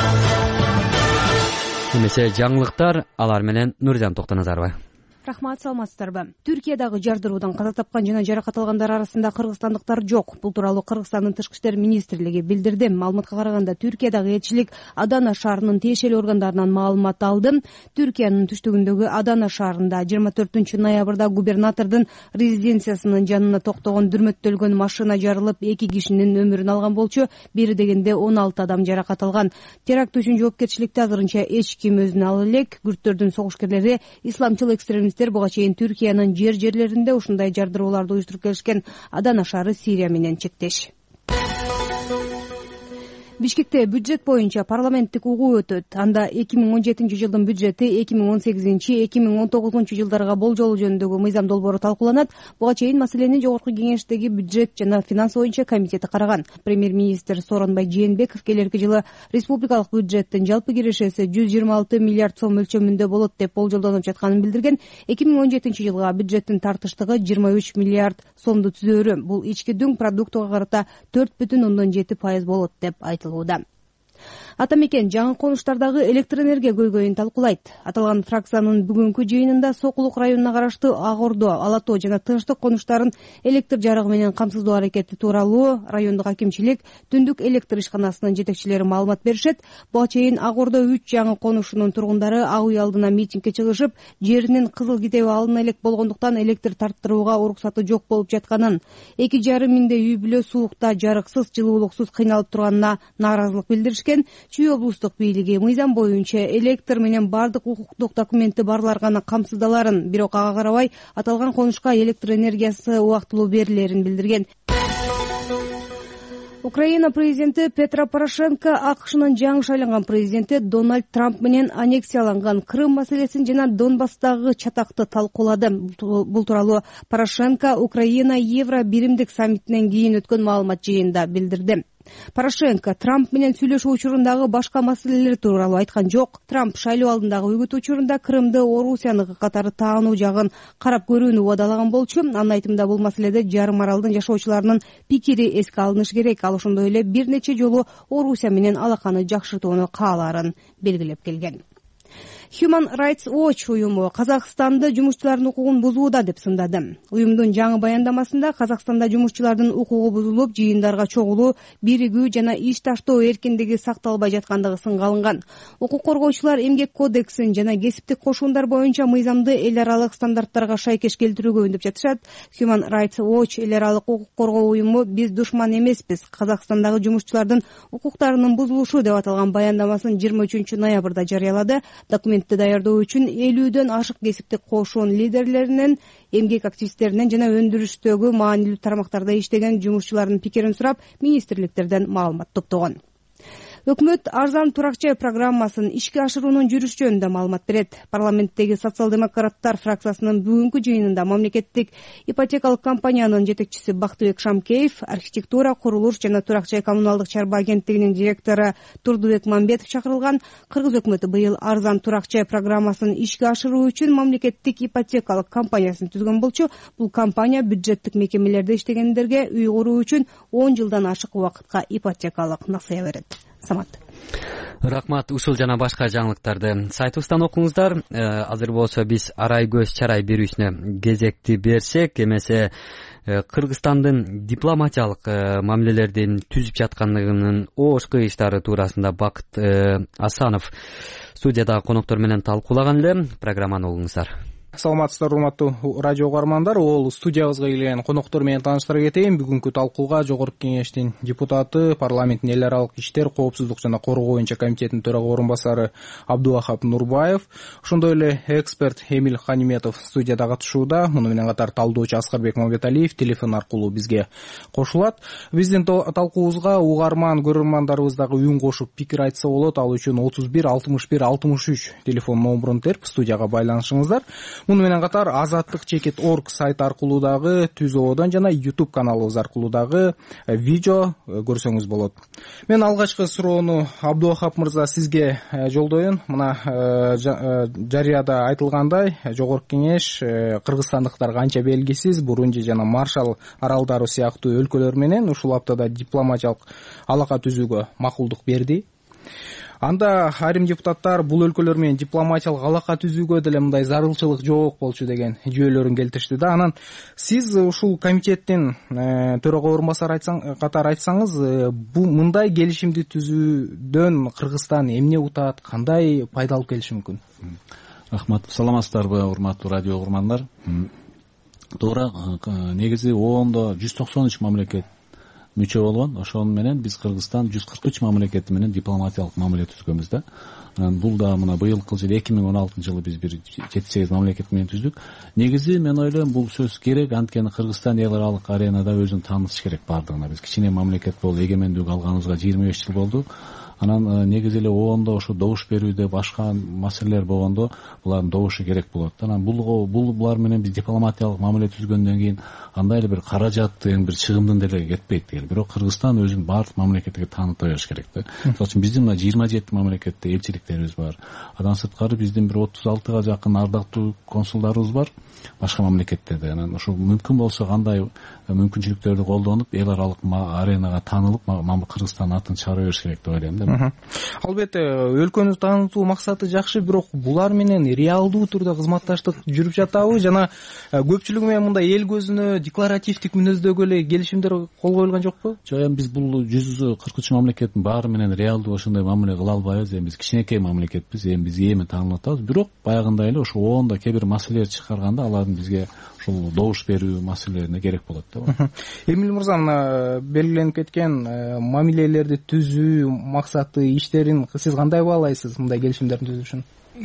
Эмесе жаңылыктар, алар менен Нуржан Токтоназарова. Рахмат, саламатсыздарбы. Түркиядагы жардыруудан каза тапкан жана жаракат алгандар арасында кыргызстандыктар жок. Бул тууралуу Кыргызстандын Тышкы иштер министрлиги билдирди. Маалыматка караганда, Түркиядагы элчилик Адана шаарынын тиешелүү органдарынан маалымат алды. Түркиянын түштүгүндөгү Адана шаарында 24-ноябрда губернатордун резиденциясынын жанына токтогон дүрмөттөлгөн машина жарылып, 2 кишинин өмүрүн алган болчу. Бери дегенде 16 адам жаракат алган. Теракт үчүн жоопкерчиликти азырынча эч ким өзүнө ала элек. Күрттөрдүн согушкерлери исламчыл экстремисттер буга чейин Түркиянын жерлеринде ушундай жардыроолорду уюштуруп келишкен. Адана шаары Сирия менен чектеш. Бишкекте бюджет боюнча парламенттик угуу өтөт. Анда 2017-жылдын бюджети 2018-2019 жылдарга болжолу жөнүндөгү мыйзам долбоору талкууланат. Буга чейин маселени Жогорку кеңештеги бюджет жана финанс боюнча комитети караган. Премьер-министр Сооронбай Жээнбеков келерки жылы республикалык бюджеттин жалпы кирешеси 126 миллиард сом өлчөмүндө болот деп болжолдонуп жатканын билдирген. 2017-жылга бюджеттин тартыштыгы 23 миллиард сомду түзөөрү. Бул ички дүң продуктуга карата 4,7% болот деп айтылды. Ата мекен жаңы конуштардагы электр энергия көйгөйүн талкуулайт. Аталган фракциянын бүгүнкү жыйынында Сокулук районуна караштуу Ак Ордо, Ала Тоо жана Тынчтык конуштарын электр жарыгы менен камсыздоо аракети тууралуу райондук акимчилик, Түндүк электр ишканасынын жетекчилери маалымат беришет. Буга чейин Ак Ордо 3 жаңы конушунун тургундары ак үй алдына митингге чыгышып, жеринин кызыл китеби алына элек болгондуктан электр тарттырууга уруксаты жок болуп жатканын, 2,5 миңдей үй бүлө суукта жарыксыз, жылуулуксуз кыйналып турганына нааразылык билдиришкен. Чүй облустук бийлиги мыйзам боюнча электр менен бардык укуктук документи барлар гана камсыздаларын, бирок ага карабай аталган конушка электр энергиясы убактылуу берилерин билдирген. Украина президенти Петро Порошенко АКШнын жаңы шайланган президенти Дональд Трамп менен аннексияланган Крым маселесин жана Донбасстагы чатакты талкуулады. Бул тууралуу Порошенко Украина Евро биримдик саммитинен кийин өткөн маалымат жыйынында билдирди. Порошенко Трамп менен сүйлөшүү учурундагы башка маселелер тууралуу айткан жок. Трамп шайлоо алдындагы үгүт учурунда Крымды Орусияныкы катары таануу жагын карап көрүүнү убадалаган болчу. Анын айтымында бул маселеде жарым аралдын жашоочуларынын пикири эске алынышы керек. Ал ошондой эле бир нече жолу Орусия менен алаканы жакшыртууну каалаарын белгилеп келген. Human Rights Watch уюму Казакстанды жумушчулардын укугун бузууда деп сындады. Уюмдун жаңы баяндамасында Казакстанда жумушчулардын укугу бузулуп, жыйындарга чогулуу, биригүү жана иш таштоо эркиндиги сакталбай жаткандыгы сынга алынган. Укук коргоочулар эмгек кодексин жана кесиптик кошундар боюнча мыйзамды эл аралык стандарттарга шайкеш келтирүүгө үндөп жатышат. Human Rights Watch эл аралык укук коргоо уюму биз душман эмеспиз, Казакстандагы жумушчулардын укуктарынын бузулушу деп аталган баяндамасын 23-ноябрда жарыялады. Документти даярдоо үчүн 50дөн ашык кесиптик кошун лидерлеринен, эмгек активисттеринен жана өндүрүштөгү маанилүү тармактарда иштеген жумушчулардын пикирин сурап, министрликтерден маалымат топтогон. Өкмөт арзан турак жай программасын ишке ашыруунун жүрүш жөнүндө маалымат берет. Парламенттеги социал-демократтар фракциясынын бүгүнкү жыйынында мамлекеттик ипотекалык компаниянын жетекчиси Бактыбек Шамкеев, архитектура, курулуш жана турак жай коммуналдык чарба агенттигинин директору Турдубек Мамбетов чакырылган. Кыргыз өкмөтү быйыл арзан турак жай программасын ишке ашыруу үчүн мамлекеттик ипотекалык компаниясын түзгөн болчу. Бул компания бюджеттик мекемелерде иштегендерге үй куруу үчүн 10 жылдан ашык убакытка ипотекалык насыя берет. Самат. Рахмат. Ушул жана башка жаңылыктарды сайтыбыздан окуңуздар. Азыр болсо биз арай көз чарай берүүсүнө кезекти берсек, эмесе Кыргызстандын дипломатиялык мамилелерди түзүп жаткандыгынын ош кыйыштары туурасында Бакыт Асанов студияда коноктор менен талкуулаган эле. Программаны угуңуздар. Саламатсыздар, урматтуу радио угармандар. Ол студиябызга келген коноктор менен тааныштыра кетейин. Бүгүнкү талкууга Жогорку Кеңештин депутаты, парламенттин эл аралык иштер, коопсуздук жана коргоо боюнча комитетинин төрага орун басары Абдулахап Нурбаев, ошондой эле эксперт Эмиль Ханиметов студияда катышууда. Муну менен катар талдоочу Аскарбек Мамбеталиев телефон аркылуу бизге кошулат. Биздин талкуубузга угарман көрөрмандарыбыз дагы үн кошуп пикир айтса болот. Ал үчүн 31 61 63 телефон номурун терип студияга байланышыңыздар. Муну менен катар azatlik.org сайт аркылуу дагы, Түзөөдөн жана YouTube каналыбыз аркылуу дагы видео көрсөңүз болот. Мен алгачкы суроону Абдулахап мырза сизге жолдоюн. Мына жарыяда айтылгандай, Жогорку Кеңеш кыргызстандыктарга анча белгисиз Бурунди жана Маршалл аралдары сыяктуу өлкөлөр менен ушул аптада дипломатиялык алака түзүүгө макулдук берди. Анда айрым депутаттар бул өлкөлөр менен дипломатиялык алака түзүүгө деле мындай зарылчылык жок болчу деген жүйөлөрүн келтиришти да. Анан сиз ушул комитеттин төрага орун басары катары айтсаңыз, бул мындай келишимди түзүүдөн Кыргызстан эмне утат, кандай пайда алып келиши мүмкүн? Рахмат. Саламатсыздарбы, урматтуу радио угармандар. Туура, негизи ООНдо 193 мамлекет мүчө болгон. Ошонун менен биз Кыргызстан 143 мамлекети менен дипломатиялык мамиле түзгөнбүз да. Бул да мына быйылкы жыл 2016 жылы биз бир 7-8 мамлекет менен түздүк. Негизи мен ойлойм бул сөз керек, анткени Кыргызстан эл аралык аренада өзүн таанытыш керек бардыгына. Биз кичине мамлекет болуп эгемендүүлүк алганыбызга 25 жыл болду. Анан негизи эле ООНдо ошо добуш берүүдө башка маселелер болгондо булардын добушу керек болот. Анан булар менен биз дипломатиялык мамиле түзгөндөн кийин андай эле бир каражаттын, бир чыгымдын деле кетпейт деген. Бирок Кыргызстан өзүн баардык мамлекетке таанытып бериш керек да. Мисалы үчүн биздин мына 27 мамлекетте элчиликтерибиз бар. Андан сырткары биздин бир 36га жакын ардактуу консулдарыбыз бар башка мамлекеттерде. Анан ошо мүмкүн болсо кандай мүмкүнчүлүктөрдү колдонуп эл аралык аренага таанылып Кыргызстандын атын чыгара бериш керек деп ойлойм да. Албетте, өлкөнү таанытуу максаты жакшы, бирок булар менен реалдуу түрдө кызматташтык жүрүп жатабы жана көпчүлүгү менен мындай эл көзүнө декларативдик мүнөздөгө эле келишимдер кол коюлган жокпу? Жок, эми биз бул 143 мамлекеттин баары менен реалдуу ошондой мамиле кыла албайбыз. Эми биз кичинекей мамлекетпиз, эми биз эми таанылып атабыз. Бирок баягындай эле ошо ООНдо кээ бир маселелер чыгарганда алардын бизге ушул добуш берүү маселелерине керек болот да. Эмиль мырзанын белгиленип кеткен мамилелерди түзүү максаты, иштерин сиз кандай баалайсыз мындай келишимдердин түзүлүшүн?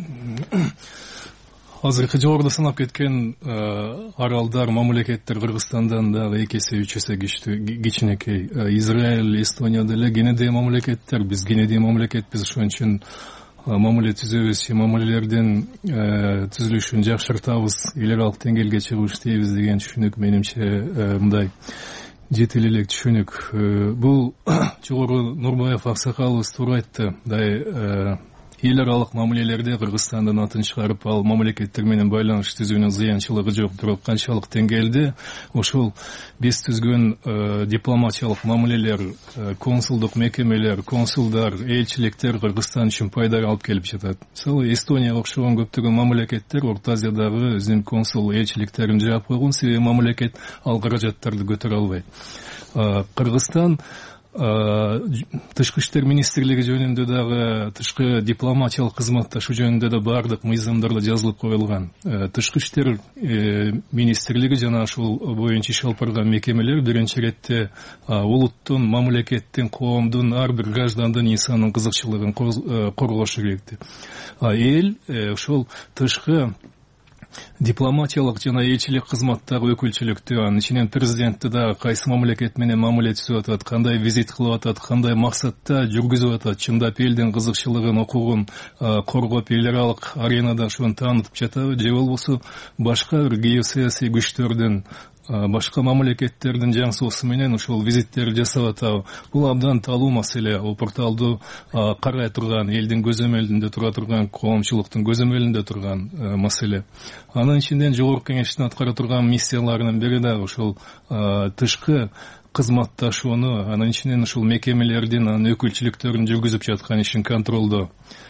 Азыркы жогоруда санап кеткен аралдар, мамлекеттер Кыргызстандан дагы 2 эсе 3 эсе кичинекей. Израиль, Эстония деле кенедей мамлекеттер, биз кенедей мамлекетпиз, ошон үчүн мамиле түзөбүз, мамилелердин түзүлүшүн жакшыртабыз, эл аралык деңгээлге чыгып иштейбиз деген түшүнүк менимче мындай жетил элек түшүнүк. Бул жогору Нурбаев аксакалыбыз туура айтты. Эл аралык мамилелерде Кыргызстандын атын чыгарып, ал мамлекеттер менен байланыш түзүүнүн зыянчылыгы жок. Бирок канчалык деңгээлде ошол биз түзгөн дипломатиялык мамилелер, консулдук мекемелер, консулдар, элчиликтер Кыргызстан үчүн пайда алып келип жатат. Мисалы Эстонияга окшогон көптөгөн мамлекеттер Орто Азиядагы өзүнүн консул элчиликтерин жаап койгон, себеби мамлекет ал каражаттарды көтөрө албайт. Кыргызстан тышкы иштер министрлиги жөнүндө дагы, тышкы дипломатиялык кызматташуу жөнүндө да баардык мыйзамдарда жазылып коюлган. Тышкы иштер министрлиги жана ушул боюнча иш алып барган мекемелер биринчи иретте улуттун, мамлекеттин, коомдун, ар бир граждандын, инсандын кызыкчылыгын коргошу керек. Эл ушул тышкы дипломатиялык жана элчилик кызматтагы өкүлчүлүктү, анын ичинен президентти да кайсы мамлекет менен мамиле түзүп атат, кандай визит кылып атат, кандай максатта жүргүзүп атат, чындап элдин кызыкчылыгын, укугун коргоп эл аралык аренада ошону таанытып жатабы, же болбосо башка бир геосаясий күчтөрдүн, башка мамлекеттердин жаңсоосу менен ушул визиттерди жасап атабы. Бул абдан талуу маселе. Бул порталды карай турган, элдин көзөмөлүндө тура турган, коомчулуктун көзөмөлүндө турган маселе. Анын ичинен жогорку кеңештин аткара турган миссияларынын бири дагы ушул тышкы кызматташууну, анын ичинен ушул мекемелердин, анын өкүлчүлүктөрүн жүргүзүп жаткан ишин контролдоо.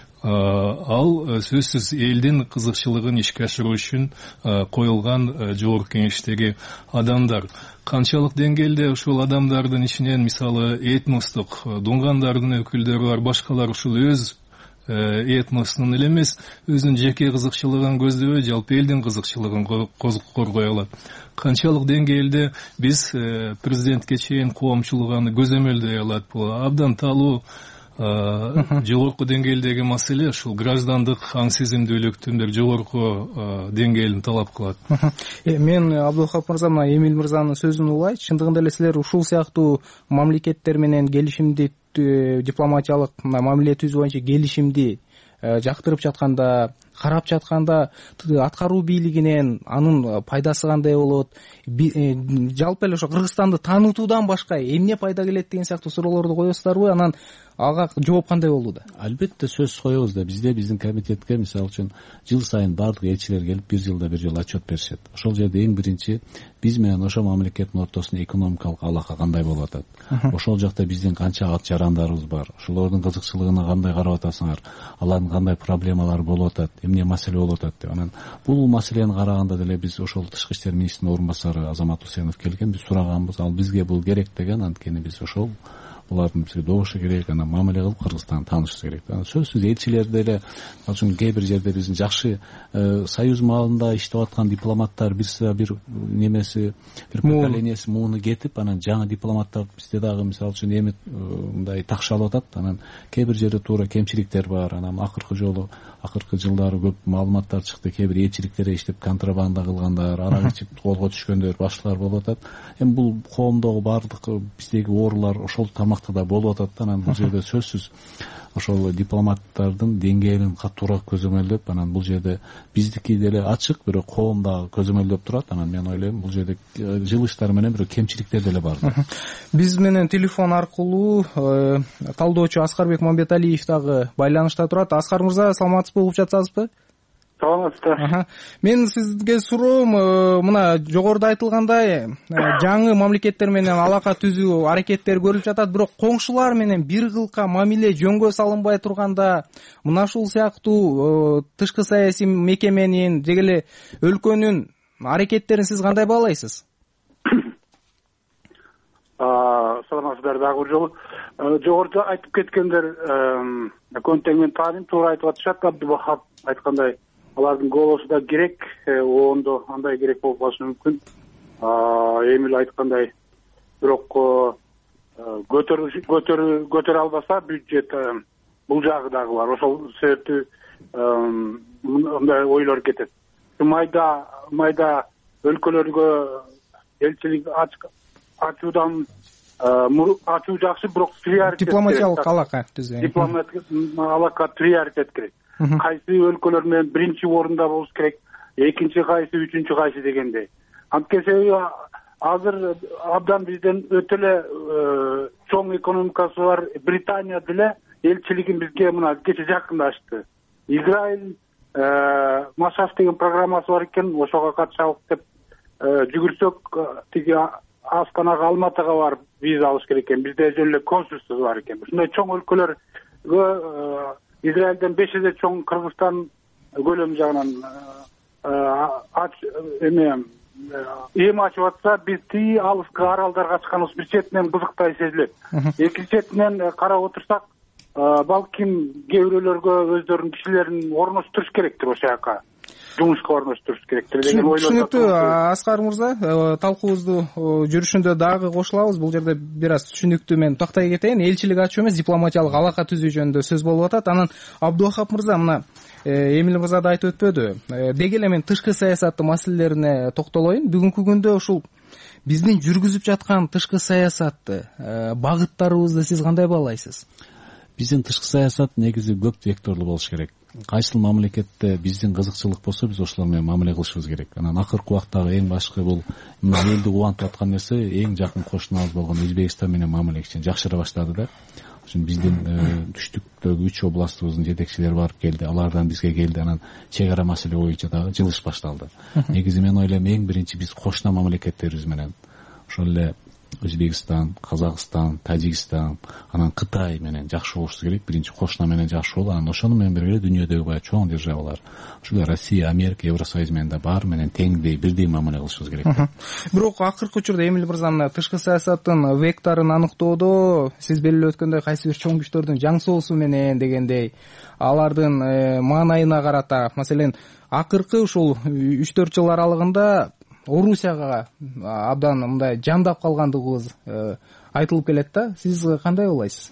Ал сөзсүз элдин кызыкчылыгын ишке ашыруу үчүн коюлган жогорку кеңештеги адамдар. Канчалык деңгээлде ушул адамдардын ичинен мисалы этностук дунгандардын өкүлдөрү бар, башкалар ушул өз этносунун эле эмес, өзүнүн жеке кызыкчылыгын көздөбөй, жалпы элдин кызыкчылыгын коргой алат. Канчалык деңгээлде биз президентке чейин коомчулук аны көзөмөлдөй алат. Бул абдан талуу жогорку деңгээлдеги маселе, ушул граждандык аң сезимдүүлүктүн бир жогорку деңгээлин талап кылат. Мен Абдулхак мырза, мына Эмил мырзанын сөзүн улайт. Чындыгында эле силер ушул сыяктуу мамлекеттер менен келишимди, дипломатиялык мамиле түзүү боюнча келишимди жактырып жатканда, карап жатканда аткаруу бийлигинен анын пайдасы кандай болот? Жалпы эле ошо Кыргызстанды таанытуудан башка эмне пайда келет деген сыяктуу суроолорду коесуздарбы? Анан ага жооп кандай болду да? Албетте сөз коебуз да. Бизде биздин комитетке мисалы үчүн жыл сайын баардык элчилер келип, бир жылда бир жолу отчет беришет. Ошол жерде эң биринчи биз менен ошол мамлекеттин ортосунда экономикалык алака кандай болуп атат, ошол жакта биздин канча ат жарандарыбыз бар, ошолордун кызыкчылыгына кандай карап атасыңар, алардын кандай проблемалары болуп атат, эмне маселе болуп атат деп. Анан бул маселени караганда деле биз ошол тышкы иштер министринин орун басары Азамат Усенов келген, биз сураганбыз, ал бизге бул керек деген, анткени биз ошол булардын бизге добушу керек, анан мамиле кылып Кыргызстанды таанышыбыз керек. Сөзсүз элчилер деле, үчүн кээ бир жерде биздин жакшы союз маалында иштеп аткан дипломаттар бир немеси, бир поколениясы мууну кетип, анан жаңы дипломаттар бизде дагы мисалы үчүн эми мындай такшалып атат. Анан кээ бир жерде туура кемчиликтер бар. Анан акыркы жылдары көп маалыматтар чыкты. Кээ бир элчиликтерде иштеп контрабанда кылгандар, арак ичип колго түшкөндөр, башкалар болуп атат. Эми бул коомдогу баардык биздеги оорулар ошол тармакта да болуп атат. Анан бул жерде сөзсүз ошол дипломаттардын деңгээлин катуураак көзөмөлдөп, анан бул жерде биздики деле ачык, бирок коом дагы көзөмөлдөп турат. Анан мен ойлойм, бул жерде жылыштар менен бирок кемчиликтер деле бар. Биз менен телефон аркылуу талдоочу Аскарбек Мамбеталиев дагы байланышта турат. Аскар мырза, саламатсызбы, угуп жатсызбы? Саламатсыздар. Мен сизге суроом, мына жогоруда айтылгандай жаңы мамлекеттер менен алака түзүү аракеттери көрүлүп жатат, бирок коңшулар менен бир кылка мамиле жөнгө салынбай турганда, мына ушул сыяктуу тышкы саясий мекеменин же эле өлкөнүн аракеттерин сиз кандай баалайсыз? Саламатсыздар дагы бир жолу. Жогоруда айтып кеткендер контең мен тааным туура айтып атышат. Абдубахап айткандай, алардын голосу да керек, оондо андай керек болуп калышы мүмкүн. Эмил айткандай, бирок көтөрө албаса бюджет, бул жагы дагы бар. Ошол себептүү мындай ойлор кетет. Майда өлкөлөргө элчилик ачуудан ачуу жакшы, бирок приоритет дипломатиялык алака түзүү. Дипломатиялык алака приоритет керек. Кайсы өлкөлөр менен биринчи орунда болуш керек, экинчи кайсы, үчүнчү кайсы дегендей. Анткени азыр абдан бизден өтө эле чоң экономикасы бар Британия деле элчилигин бизге мына кече жакында ачты. Израиль Машаш деген программасы бар экен, ошого катышабык деп жүгүрсөк, тиги Астанага, Алматыга барып виза алыш керек экен. Бизде жөн эле консульство бар экен. Ушундай чоң өлкөлөргө Израилден 5 эсе чоң Кыргызстан көлөмү жагынан эми ачып атса, биз тии алыскы аралдарга чыкканыбыз бир четинен кызыктай сезилет. Экинчи четинен карап отурсак, балким кээ бирөөлөргө өздөрүнүн кишилерин орноштуруш керектир ошол жака. жумушка орноштуруш керектир деген ойлор. Түшүнүктүү Аскар мырза, талкуубузду жүрүшүндө дагы кошулабыз. Бул жерде бир аз түшүнүктүү мен токтой кетейин. Элчилик ачуу эмес, дипломатиялык алака түзүү жөнүндө сөз болуп атат. Анан Абдувахап мырза, мына Эмил мырза да айтып өтпөдү. Деги эле мен тышкы саясаты маселелерине токтолоюн. Бүгүнкү күндө ушул биздин жүргүзүп жаткан тышкы саясатты, багыттарыбызды сиз кандай баалайсыз? Биздин тышкы саясат негизи көп векторлуу болуш керек. Кайсыл мамлекетте биздин кызыкчылык болсо, биз ошолор менен мамиле кылышыбыз керек. Анан акыркы убактагы эң башкы бул элди кубантып аткан нерсе эң жакын кошунабыз болгон Өзбекстан менен мамиле кичине жакшыра баштады да. Ошон биздин түштүктөгү 3 областыбыздын жетекчилери барып келди, алардан бизге келди, анан чек ара маселе боюнча дагы жылыш башталды. Негизи мен ойлойм эң биринчи биз кошуна мамлекеттерибиз менен ошол эле Өзбекстан, Казакстан, Тажикстан, анан Кытай менен жакшы болушубуз керек. Биринчи кошуна менен жакшы болуп, анан ошону менен бирге дүйнөдөгү бая чоң державалар, ошол Россия, Америка, Евросоюз менен да баары менен теңдей, бирдей мамиле кылышыбыз керек. Бирок акыркы учурда Эмил мырзанын тышкы саясаттын векторун аныктоодо сиз белгилеп өткөндөй кайсы бир чоң күчтөрдүн жаң соосу менен дегендей, алардын маанайына карата, маселен, акыркы ушул 3-4 жыл аралыгында Орусияга абдан мындай жандап калгандыгыбыз айтылып келет да. Сиз кандай ойлойсуз?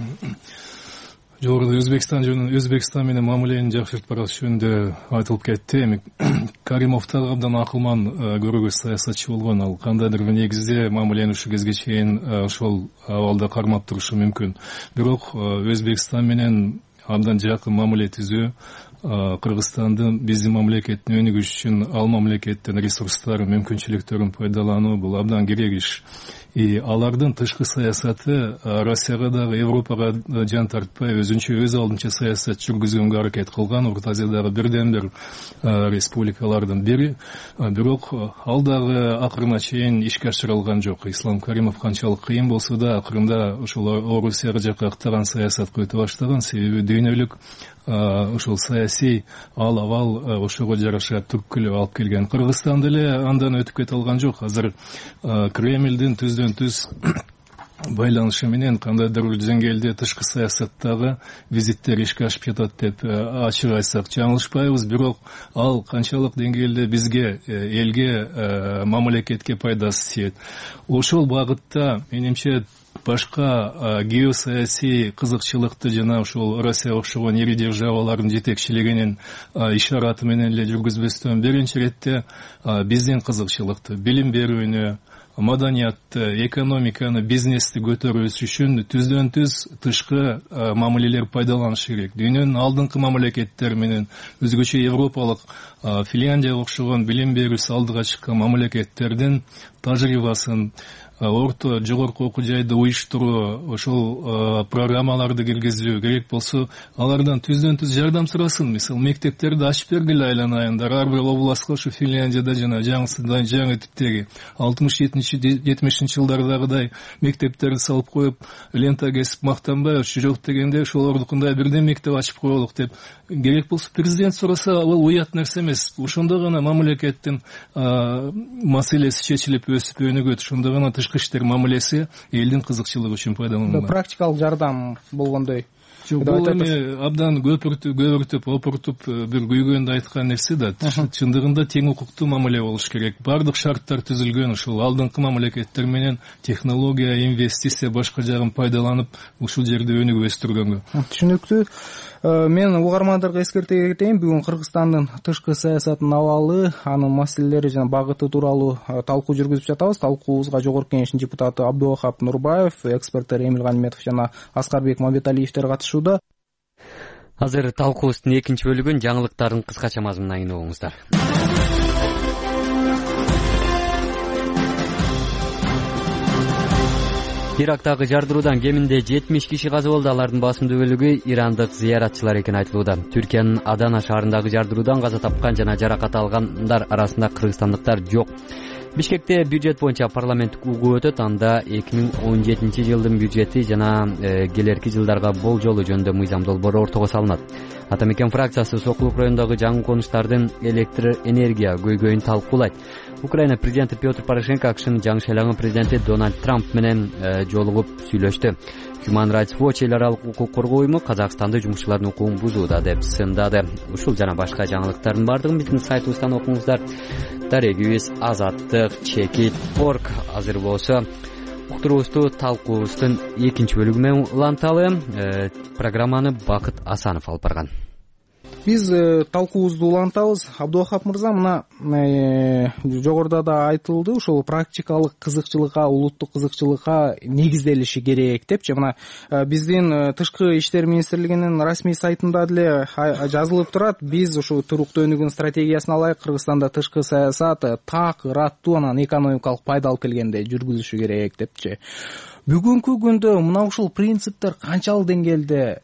Жогоруда Өзбекстан менен мамилени жакшыртып барыш жөнүндө айтылып кетти. Эми Каримов дагы абдан акылман көрөгөз саясатчы болгон. Ал кандайдыр бир негизде мамилени ушул кезге чейин ошол абалда кармап турушу мүмкүн. Бирок Өзбекстан менен абдан жакын мамиле түзүү Кыргызстандын биздин мамлекеттин өнүгүшү үчүн ал мамлекеттин ресурстары, мүмкүнчүлүктөрүн пайдалануу бул абдан керек иш. Алардын тышкы саясаты Россияга дагы, Европага жан тартпай, өзүнчө өз алдынча саясат жүргүзгөнгө аракет кылган Орто Азиядагы бирден бир республикалардын бири. Бирок ал дагы акырына чейин ишке ашырылган жок. Ислам Каримов канчалык кыйын болсо да, акырында ошол Орусияга жакка актаган саясатка өтө баштаган. Себеби дүйнөлүк ошол саясий ал абал ошого жараша түрткүлөп алып келген. Кыргызстан деле андан өтүп кете алган жок. Азыр Кремлдин түздөн-түз байланышы менен кандайдыр бир деңгээлде тышкы саясаттагы визиттер ишке ашып жатат деп ачык айтсак жаңылышпайбыз. Бирок ал канчалык деңгээлде бизге, элге, мамлекетке пайдасы тиет. Ошол багытта менимче башка геосаясий кызыкчылыкты жана ошол Россия окшогон ири державалардын жетекчилигинин ишараты менен эле жүргүзбөстөн, биринчи иретте биздин кызыкчылыкты, билим берүүнү, маданиятты, экономиканы, бизнести көтөрүүсү үчүн түздөн-түз тышкы мамилелер пайдаланышы керек. Дүйнөнүн алдыңкы мамлекеттери менен өзгөчө европалык Финляндия окшогон билим берүүсү алдыга чыккан мамлекеттердин тажрыйбасын, орто жогорку окуу жайды уюштуруу, ошол программаларды киргизүү керек болсо, алардан түздөн-түз жардам сурасын. Мисалы, мектептерди ачып бергиле айланайындар. Ар бир областка ушу Финляндияда жана жаңы типтеги 60-70 жылдардагыдай мектептерди салып коюп, лента кесип мактанбай, ушу жок дегенде ошол ордукундай бирден мектеп ачып коелук деп керек болсо президент сураса, ал уят нерсе эмес. Ошондо гана мамлекеттин маселеси чечилип өсүп өнүгөт. Ошондо гана тышкы иштер мамилеси элдин кызыкчылыгы үчүн пайдаланылат. Практикалык жардам болгондой. Бул эми абдан көпүртүп, опуртуп бир күйгөндө айткан нерсе да, чындыгында тең укуктуу мамиле болуш керек. Бардык шарттар түзүлгөн, ушул алдыңкы мамлекеттер менен технология, инвестиция башка жагын пайдаланып, ушул жерде өнүгүп өстүргөнгө. Түшүнүктүү. Мен угармандарга эскерте кетейин, бүгүн Кыргызстандын тышкы саясатынын абалы, анын маселелери жана багыты тууралуу талкуу жүргүзүп жатабыз. Талкуубузга Жогорку Кеңештин депутаты Абдувахап Нурбаев, эксперттер Эмил Ганиметов жана Аскарбек Мамбеталиевдер катышууда. Азыр талкуубуздун экинчи бөлүгүн жаңылыктардын кыскача мазмунунан угуңуздар. Ирактагы жардыруудан кеминде 70 киши каза болду. Алардын басымдуу бөлүгү ирандык зыяратчылар экени айтылууда. Түркиянын Адана шаарындагы жардыруудан каза тапкан жана жаракат алгандар арасында кыргызстандыктар жок. Бишкекте бюджет боюнча парламенттик угуу өтөт. Анда 2017 жылдын бюджети жана келерки жылдарга болжолу жөнүндө мыйзам долбоору ортого салынат. Ата Мекен фракциясы Сокулук районундагы жаңы конуштардын электр энергия көйгөйүн талкуулайт. Украина президенти Петр Порошенко АКШнын жаңы шайланган президенти Дональд Трамп менен жолугуп сүйлөштү. Human Rights Watch эл аралык укук коргоо уюму Казакстанда жумушчулардын укугун бузууда деп сындады. Ушул жана башка жаңылыктардын бардыгын биздин сайтыбыздан окуңуздар. Дарегибиз Азаттык Чекит.org. Азыр болсо уктуруубузду талкуубуздун экинчи бөлүгү менен уланталы. Программаны Бакыт Асанов алып барган. Биз талкуубузду улантабыз. Абдувахап мырза, мына жогоруда да айтылды, ушул практикалык кызыкчылыкка, улуттук кызыкчылыкка негизделиши керек депчи. Мына биздин Тышкы иштер министрлигинин расмий сайтында деле жазылып турат. Биз ушу туруктуу өнүгүүнүн стратегиясына ылайык Кыргызстанда тышкы саясат так, ыраттуу, анан экономикалык пайда алып келгенде жүргүзүлүшү керек депчи. Бүгүнкү күндө мына ушул принциптер канчалык деңгээлде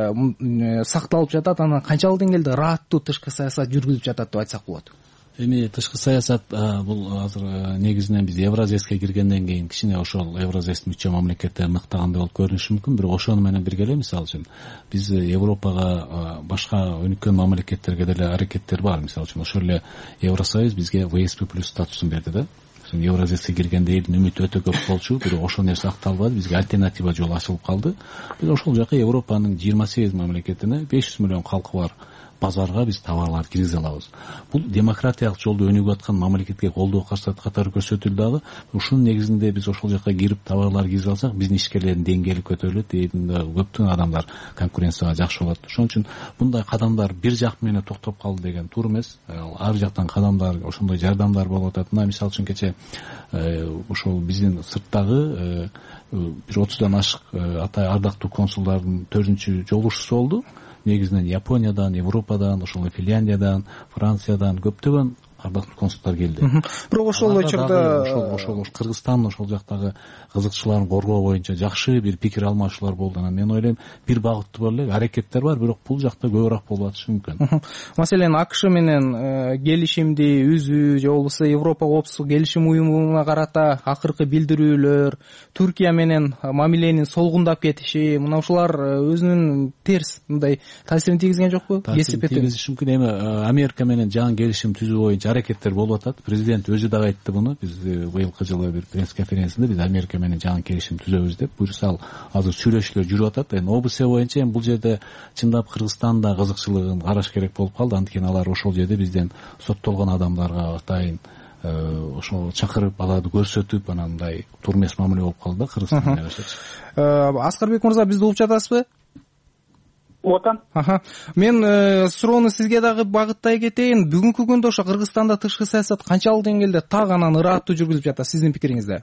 сакталып жатат, анан канчалык деңгээлде ыраттуу тышкы саясат жүргүзүлүп жатат деп айтсак болот? Эми тышкы саясат бул азыр негизинен биз Евразеске киргенден кийин кичине ошол Евразес мүчө мамлекеттер мыктагандай болуп көрүнүшү мүмкүн, бирок ошону менен бирге эле мисалы үчүн биз Европага, башка өнүккөн мамлекеттерге деле аракеттер бар. Мисалы үчүн ошол эле Евросоюз бизге ВСП+ статусун берди да. Евразеске киргенде элдин үмүтү өтө көп болчу, бирок ошол нерсе акталбады, бизге альтернатива жол ачылып калды. Биз ошол жака Европанын 28 мамлекетине 500 миллион калкы бар базарга биз товарларды киргизе алабыз. Бул демократиялык жолдо өнүгүп аткан мамлекетке колдоо катары көрсөтүлдү дагы. Ушунун негизинде биз ошол жака кирип товарларды киргизе алсак, биздин ишкерлердин деңгээли көтөрүлөт, көптөгөн адамдар конкуренцияга жакшы болот. Ошон үчүн мындай кадамдар бир жак менен токтоп калды деген туура эмес. Ар жактан кадамдар, ошондой жардамдар болуп атат. Мына мисалы үчүн кече ошол биздин сырттагы бир 30дан ашык атай ардактуу консулдардын 4-чү жолугушуусу болду. Негизинен Япониядан, Европадан, ошол Финляндиядан, Франциядан көптөгөн ардактуу консулдар келди. Бирок ошол учурда ошол Кыргызстан ошол жактагы кызыкчыларын коргоо боюнча жакшы бир пикир алмашуулар болду. Анан мен ойлойм, бир багыттуу бар эле аракеттер бар, бирок бул жакта көбүрөөк болуп атышы мүмкүн. Маселен, АКШ менен келишимди үзүү же болбосо Европа коопсуздук келишим уюмуна карата акыркы билдирүүлөр, Түркия менен мамиленин солгундап кетиши, мына ушулар өзүнүн терс мындай таасирин тийгизген жокпу? Тийгизиши мүмкүн. Эми Америка менен жаңы келишим түзүү боюнча аракеттер болуп атат. Президент өзү да айтты буну. Биз быйылкы жылы бир пресс-конференцияда биз Америка менен жаңы келишим түзөбүз деп буюрса, азыр сүйлөшүүлөр жүрүп атат. Эми ОБС боюнча бул жерде чындап Кыргызстанда кызыкчылыгын караш керек болуп калды. Анткени алар ошол жерде бизден соттолгон адамдарга атайын ошол чакырып, аларды көрсөтүп, анан мындай турмес мамиле болуп калды да Кыргызстанда. Аскарбек мырза, бизди угуп жатасызбы? Отан. Мен суроону сизге дагы багыттай кетейин. Бүгүнкү күндө ошо Кыргызстанда тышкы саясат канчалык деңгээлде так анан ыраттуу жүргүзүлүп жатат сиздин пикириңизде?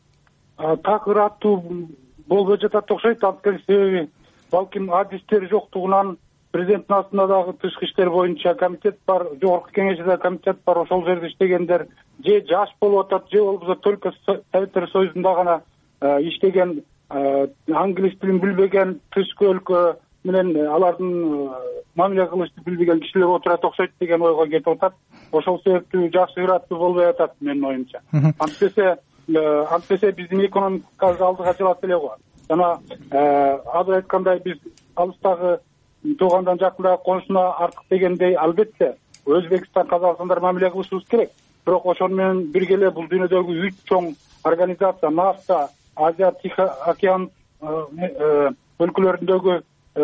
Так ыраттуу болбой жатат окшойт. Анткени себеби балким адистер жоктугунан президенттин астында дагы тышкы иштер боюнча комитет бар, жогорку кеңеште комитет бар, ошол жерде иштегендер же жаш болуп атат, же болбосо только Советтер Союзунда гана иштеген, англис тилин билбеген, тышкы өлкө менен алардын мамиле кылышты билбеген кишилер отурат окшойт деген ойго кетип атат. Ошол себептүү жакшы ыраттуу болбой атат менин оюмча. Антпесе биздин экономикабыз алдыга жылат эле го. Жана азыр айткандай биз алыстагы туугандан жакындагы конушуна артык дегендей, албетте Өзбекстан, Казакстандар мамиле кылышыбыз керек. Бирок ошону менен бирге эле бул дүйнөдөгү 3 чоң организация, НАФТА, Азия Тихий океан өлкөлөрүндөгү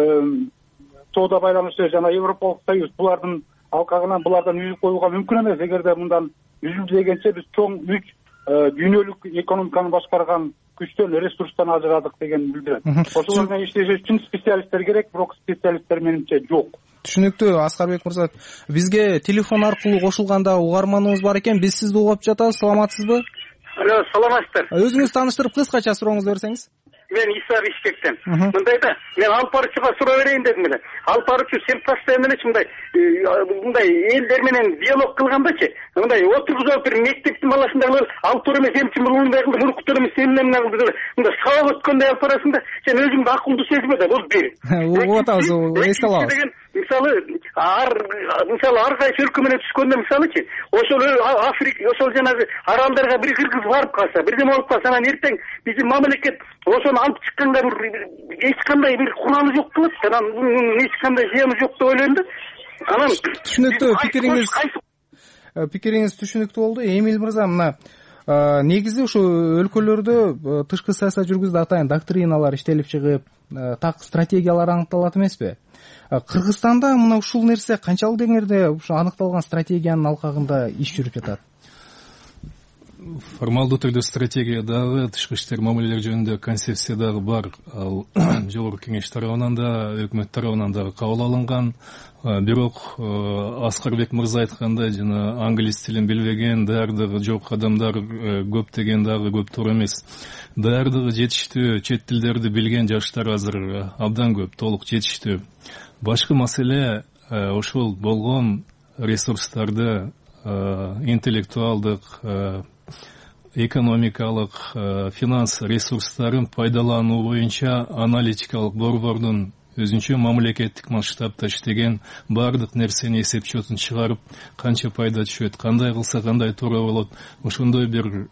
соода байланышы жана Европалык союз, булардын алкагынан булардан үзүп коюуга мүмкүн эмес. Эгерде мындан үзүлдү дегенче биз чоң 3 дүйнөлүк экономиканы башкарган күчтөн, ресурстан ажырадык деген билдирет. Ошолор менен иштеш үчүн специалисттер керек, бирок специалисттер менимче жок. Түшүнүктүү. Аскарбек мырза, бизге телефон аркылуу кошулганда угарманыбыз бар экен. Биз сизди угуп жатабыз. Саламатсызбы? Алло, саламатсыздар. Өзүңүз тааныштырып, кыскача сурооңузду берсеңиз. Мен Иса Бишкектен. Мындай да, мен алып баруучуга суроо берейин дедим эле. Алып баруучу сен постоянно эле мындай элдер менен диалог кылгандачы, мындай отургузуп бир мектептин баласындагы алып тур эмес, эмчи мындай кылды, муну кутур эмес, сен эмне кылды деп, мындай сабак өткөндөй алып барасың да, сен өзүңдү акылдуу сезбе да, бул бир. Угуп атабыз, эсте алабыз. Мисалы мисалы ар кайсы өлкө менен түшкөндө мисалычы ошол Африка ошол жанагы аралдарга бир кыргыз барып калса, бирдеме болуп калса, анан эртең биздин мамлекет ошону алып чыкканга эч кандай бир куралы жок кылат, анан эч кандай зыяны жок деп ойлойм да. Анан түшүнүктүү пикириңиз түшүнүктүү болду. Эмиль мырза, мына негизи ушу өлкөлөрдө тышкы саясат жүргүзүүдө атайын доктриналар иштелип чыгып, так стратегиялар аныкталат эмеспи? Кыргызстанда мына ушул нерсе канчалык деңгээлде ушу аныкталган стратегиянын алкагында иш жүрүп жатат? Формалдуу түрдө стратегия дагы, тышкы иштер мамилелери жөнүндө концепция дагы бар. Ал жогорку кеңеш тарабынан да, өкмөт тарабынан дагы кабыл алынган. Бирок Аскарбек мырза айткандай, жана англис тилин билбеген, даярдыгы жок адамдар көптөгөн дагы көп туура эмес. Даярдыгы жетиштүү, чет тилдерди билген жаштар азыр абдан көп, толук жетиштүү. Башкы маселе ошол болгон ресурстарды интеллектуалдык, экономикалык, финанс ресурстарын пайдалануу боюнча аналитикалык борбордун өзүнчө мамлекеттик масштабта иштеген бардык нерсени эсеп чотун чыгарып, канча пайда түшөт, кандай кылса кандай туура болот, ошондой бир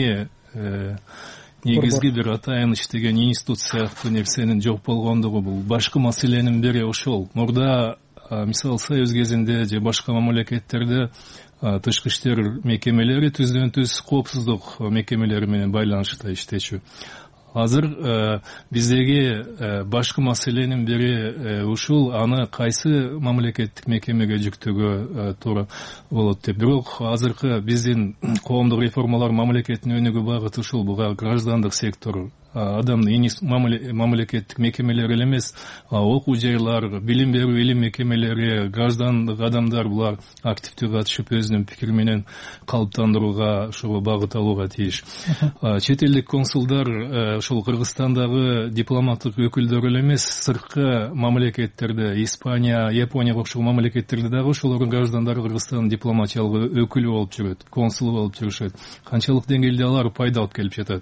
негизги бир атайын иштеген институт сыяктуу нерсенин жок болгондугу. Бул башкы маселенин бири ошол. Мурда мисалы Союз кезинде же башка мамлекеттерде тышкы иштер мекемелери түздөн-түз коопсуздук мекемелери менен байланышта иштечү. Азыр биздеги башкы маселенин бири ушул, аны кайсы мамлекеттик мекемеге жүктөөгө туура болот деп. Бирок азыркы биздин коомдук реформалар мамлекеттин өнүгүү багыты ушул. Буга граждандык сектор, адамдын мамлекеттик мекемелери эле эмес, окуу жайлар, билим берүү илим мекемелери, граждандык адамдар булар активдүү катышып өзүнүн пикири менен калыптандырууга, ошого багыт алууга тийиш. Чет элдик консулдар ошол Кыргызстандагы дипломаттык өкүлдөр эле эмес, сырткы мамлекеттерде, Испания, Японияга окшогон мамлекеттерде дагы ошолордун граждандары Кыргызстандын дипломатиялык өкүлү болуп жүрөт, консулу болуп жүрүшөт. Канчалык деңгээлде алар пайда алып келип жатат.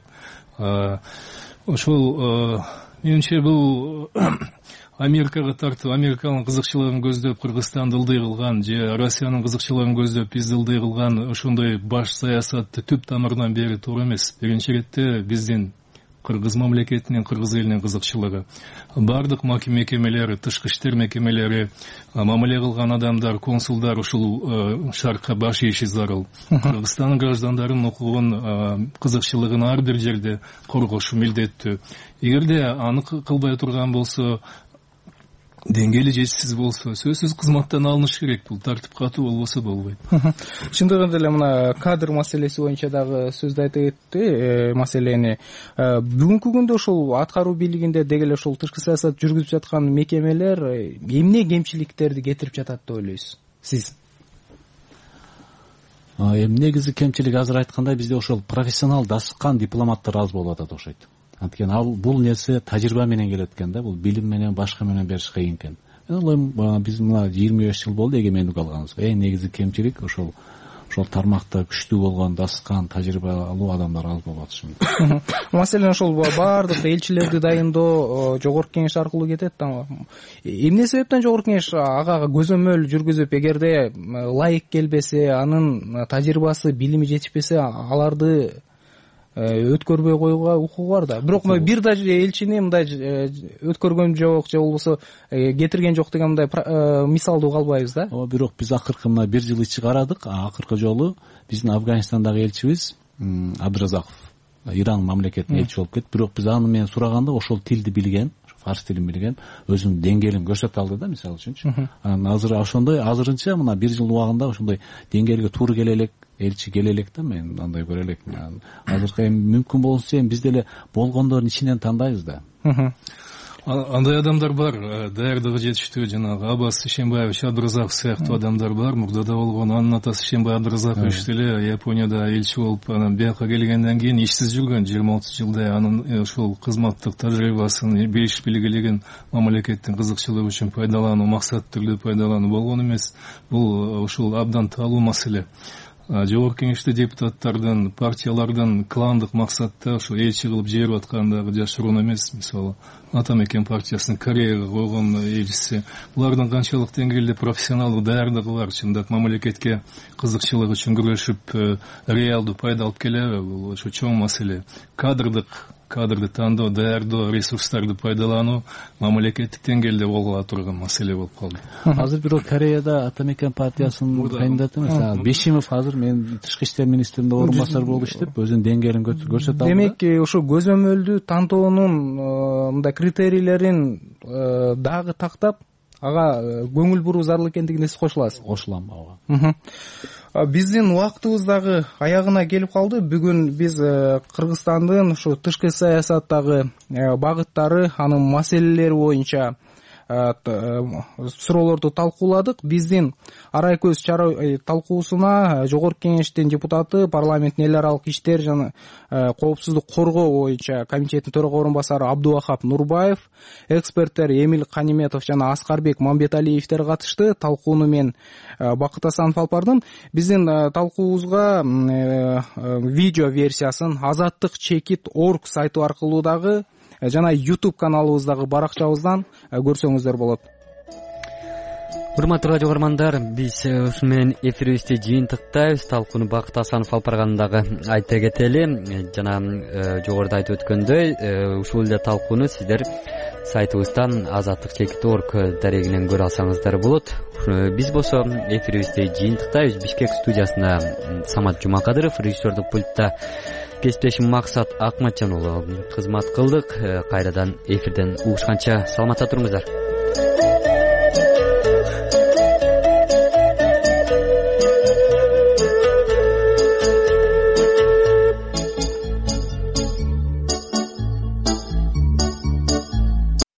Ошол менимче бул Америкага тартып, Американын кызыкчылыгын көздөп Кыргызстанды ылдый кылган, же Россиянын кызыкчылыгын көздөп бизди ылдый кылган ошондой баш саясатты түп тамырынан бери туура эмес. Биринчи четте биздин Кыргыз мамлекетинин, кыргыз элинин кызыкчылыгы. Бардык мекемелери, тышкы иштер мекемелери, мамиле кылган адамдар, консулдар ушул шартка баш ийиши зарыл. Кыргызстандын граждандарынын укугун, кызыкчылыгын ар бир жерде коргошу милдеттүү. Эгерде аны кылбай турган болсо, деңгээли жетишсиз болсо, сөзсүз кызматтан алыныш керек. Бул тартип катуу болбосо болбойт. Чындыгында эле мына кадр маселеси боюнча дагы сөздү айтып кетти маселени. Бүгүнкү күндө ошол аткаруу бийлигинде деги эле ошол тышкы саясат жүргүзүп жаткан мекемелер эмне кемчиликтерди кетирип жатат деп ойлойсуз сиз? Негизи кемчилик азыр айткандай бизде ошол профессионал дасыккан дипломаттар аз болуп атат окшойт. Анткени бул нерсе тажрыйба менен келет экен да, бул билим менен башка менен бериш кыйын экен. Мен ойлойм, биз мына 25 жыл болду эгемендик алганыбызга. Негизи кемчилик ошол тармакта күчтүү болгон, дасыккан, тажрыйба алуу адамдар аз болуп атышат. Маселен ошол баардык элчилерди дайындоо жогорку кеңеш аркылуу кетет да. Эмне себептен жогорку кеңеш ага көзөмөл жүргүзүп, эгерде ылайык келбесе, анын тажрыйбасы, билими жетишпесе, аларды өткөрбөй коюуга укугу бар да. Бирок бир да элчини мындай өткөргөн жок же болбосо кетирген жок деген мындай мисалды уга албайбыз да. Бирок биз акыркы мына 1 жыл ичи карадык. Акыркы жолу биздин Афганистандагы элчибиз Абдразаков Иран мамлекетине элчи болуп кетти. Бирок биз аны менен сураганда ошол тилди билген, фарс тилин билген, өзүнүн деңгээлин көрсөтө алды да, мисалы үчүнчү. Анан азыр ошондой азырынча мына 1 жыл убагында ошондой деңгээлге туура келе элек, элчи келе элек да, мен андай көрө элекмин. Азыркы эми мүмкүн болсо биз деле болгондордун ичинен тандайбыз да. Андай адамдар бар, даярдыгы жетиштүү, жанагы Аббас Ишембаевич Абдразаков сыяктуу адамдар бар. Мурда да болгон, анын атасы Ишембай Абдразакович деле Японияда элчи болуп, анан бияка келгенден кийин ишсиз жүргөн 20-30 жылдай. Анын ошол кызматтык тажрыйбасын, билиш билгилигин мамлекеттин кызыкчылыгы үчүн пайдалануу, максат түрдө пайдалануу болгон эмес. Бул ушул абдан таалуу маселе. жогорку кеңеште депутаттардын, партиялардын кландык максатта ошо элчи кылып жиберип аткандыгы жашыруун эмес. Мисалы Атамекен партиясынын Кореяга койгон элчиси, булардын канчалык деңгээлде профессионалдык даярдыгы бар, чындап мамлекетке кызыкчылык үчүн күрөшүп, реалдуу пайда алып келеби? Бул ошо чоң маселе. Кадрды тандоо, даярдоо, ресурстарды пайдалануу мамлекеттик деңгээлде болула турган маселе болуп калды. Азыр бирок Кореяда Атамекен партиясынын кандидаты эмес, Бешимов азыр мен тышкы иштер министринин орун басары болуп иштеп, өзүнүн деңгээлин көрсөтө алды. Демек, ошо көзөмөлдүү тантоонун мындай критерийлерин дагы тактап, ага көңүл буруу зарыл экендигине сиз кошуласыз? Кошулам ага. Биздин убактыбыз дагы аягына келип калды. Бүгүн биз Кыргызстандын ушу тышкы саясаттагы багыттары, анын маселелери боюнча суроолорду талкууладык. Биздин арай көз чара талкуусуна жогорку кеңештин депутаты, парламенттин эл аралык иштер жана коопсуздук коргоо боюнча комитеттин төрага орун басары Абдувахап Нурбаев, эксперттер Эмил Каниметов жана Аскарбек Мамбеталиевдер катышты. Талкууну мен Бакыт Асанов алып бардым. Биздин талкуубузга видео версиясын azattik.org сайту аркылуу дагы жана YouTube каналыбыздагы баракчабыздан көрсөңүздөр болот. Урматтуу радио көрөрмандар, биз ушуну менен эфирибизди жыйынтыктайбыз. Талкууну Бакыт Асанов алып баргандагы айта кетели. Жана жогоруда айтып өткөндөй, ушул эле талкууну сиздер сайтыбыздан azattik.org дарегинен көрө алсаңыздар болот. Биз болсо эфирибизди жыйынтыктайбыз. Бишкек студиясында Самат Жумакадыров, режиссердук пультта кесиптешим Максат Акматжан уулу кызмат кылдык. Кайрадан эфирден угушканча саламатта туруңуздар.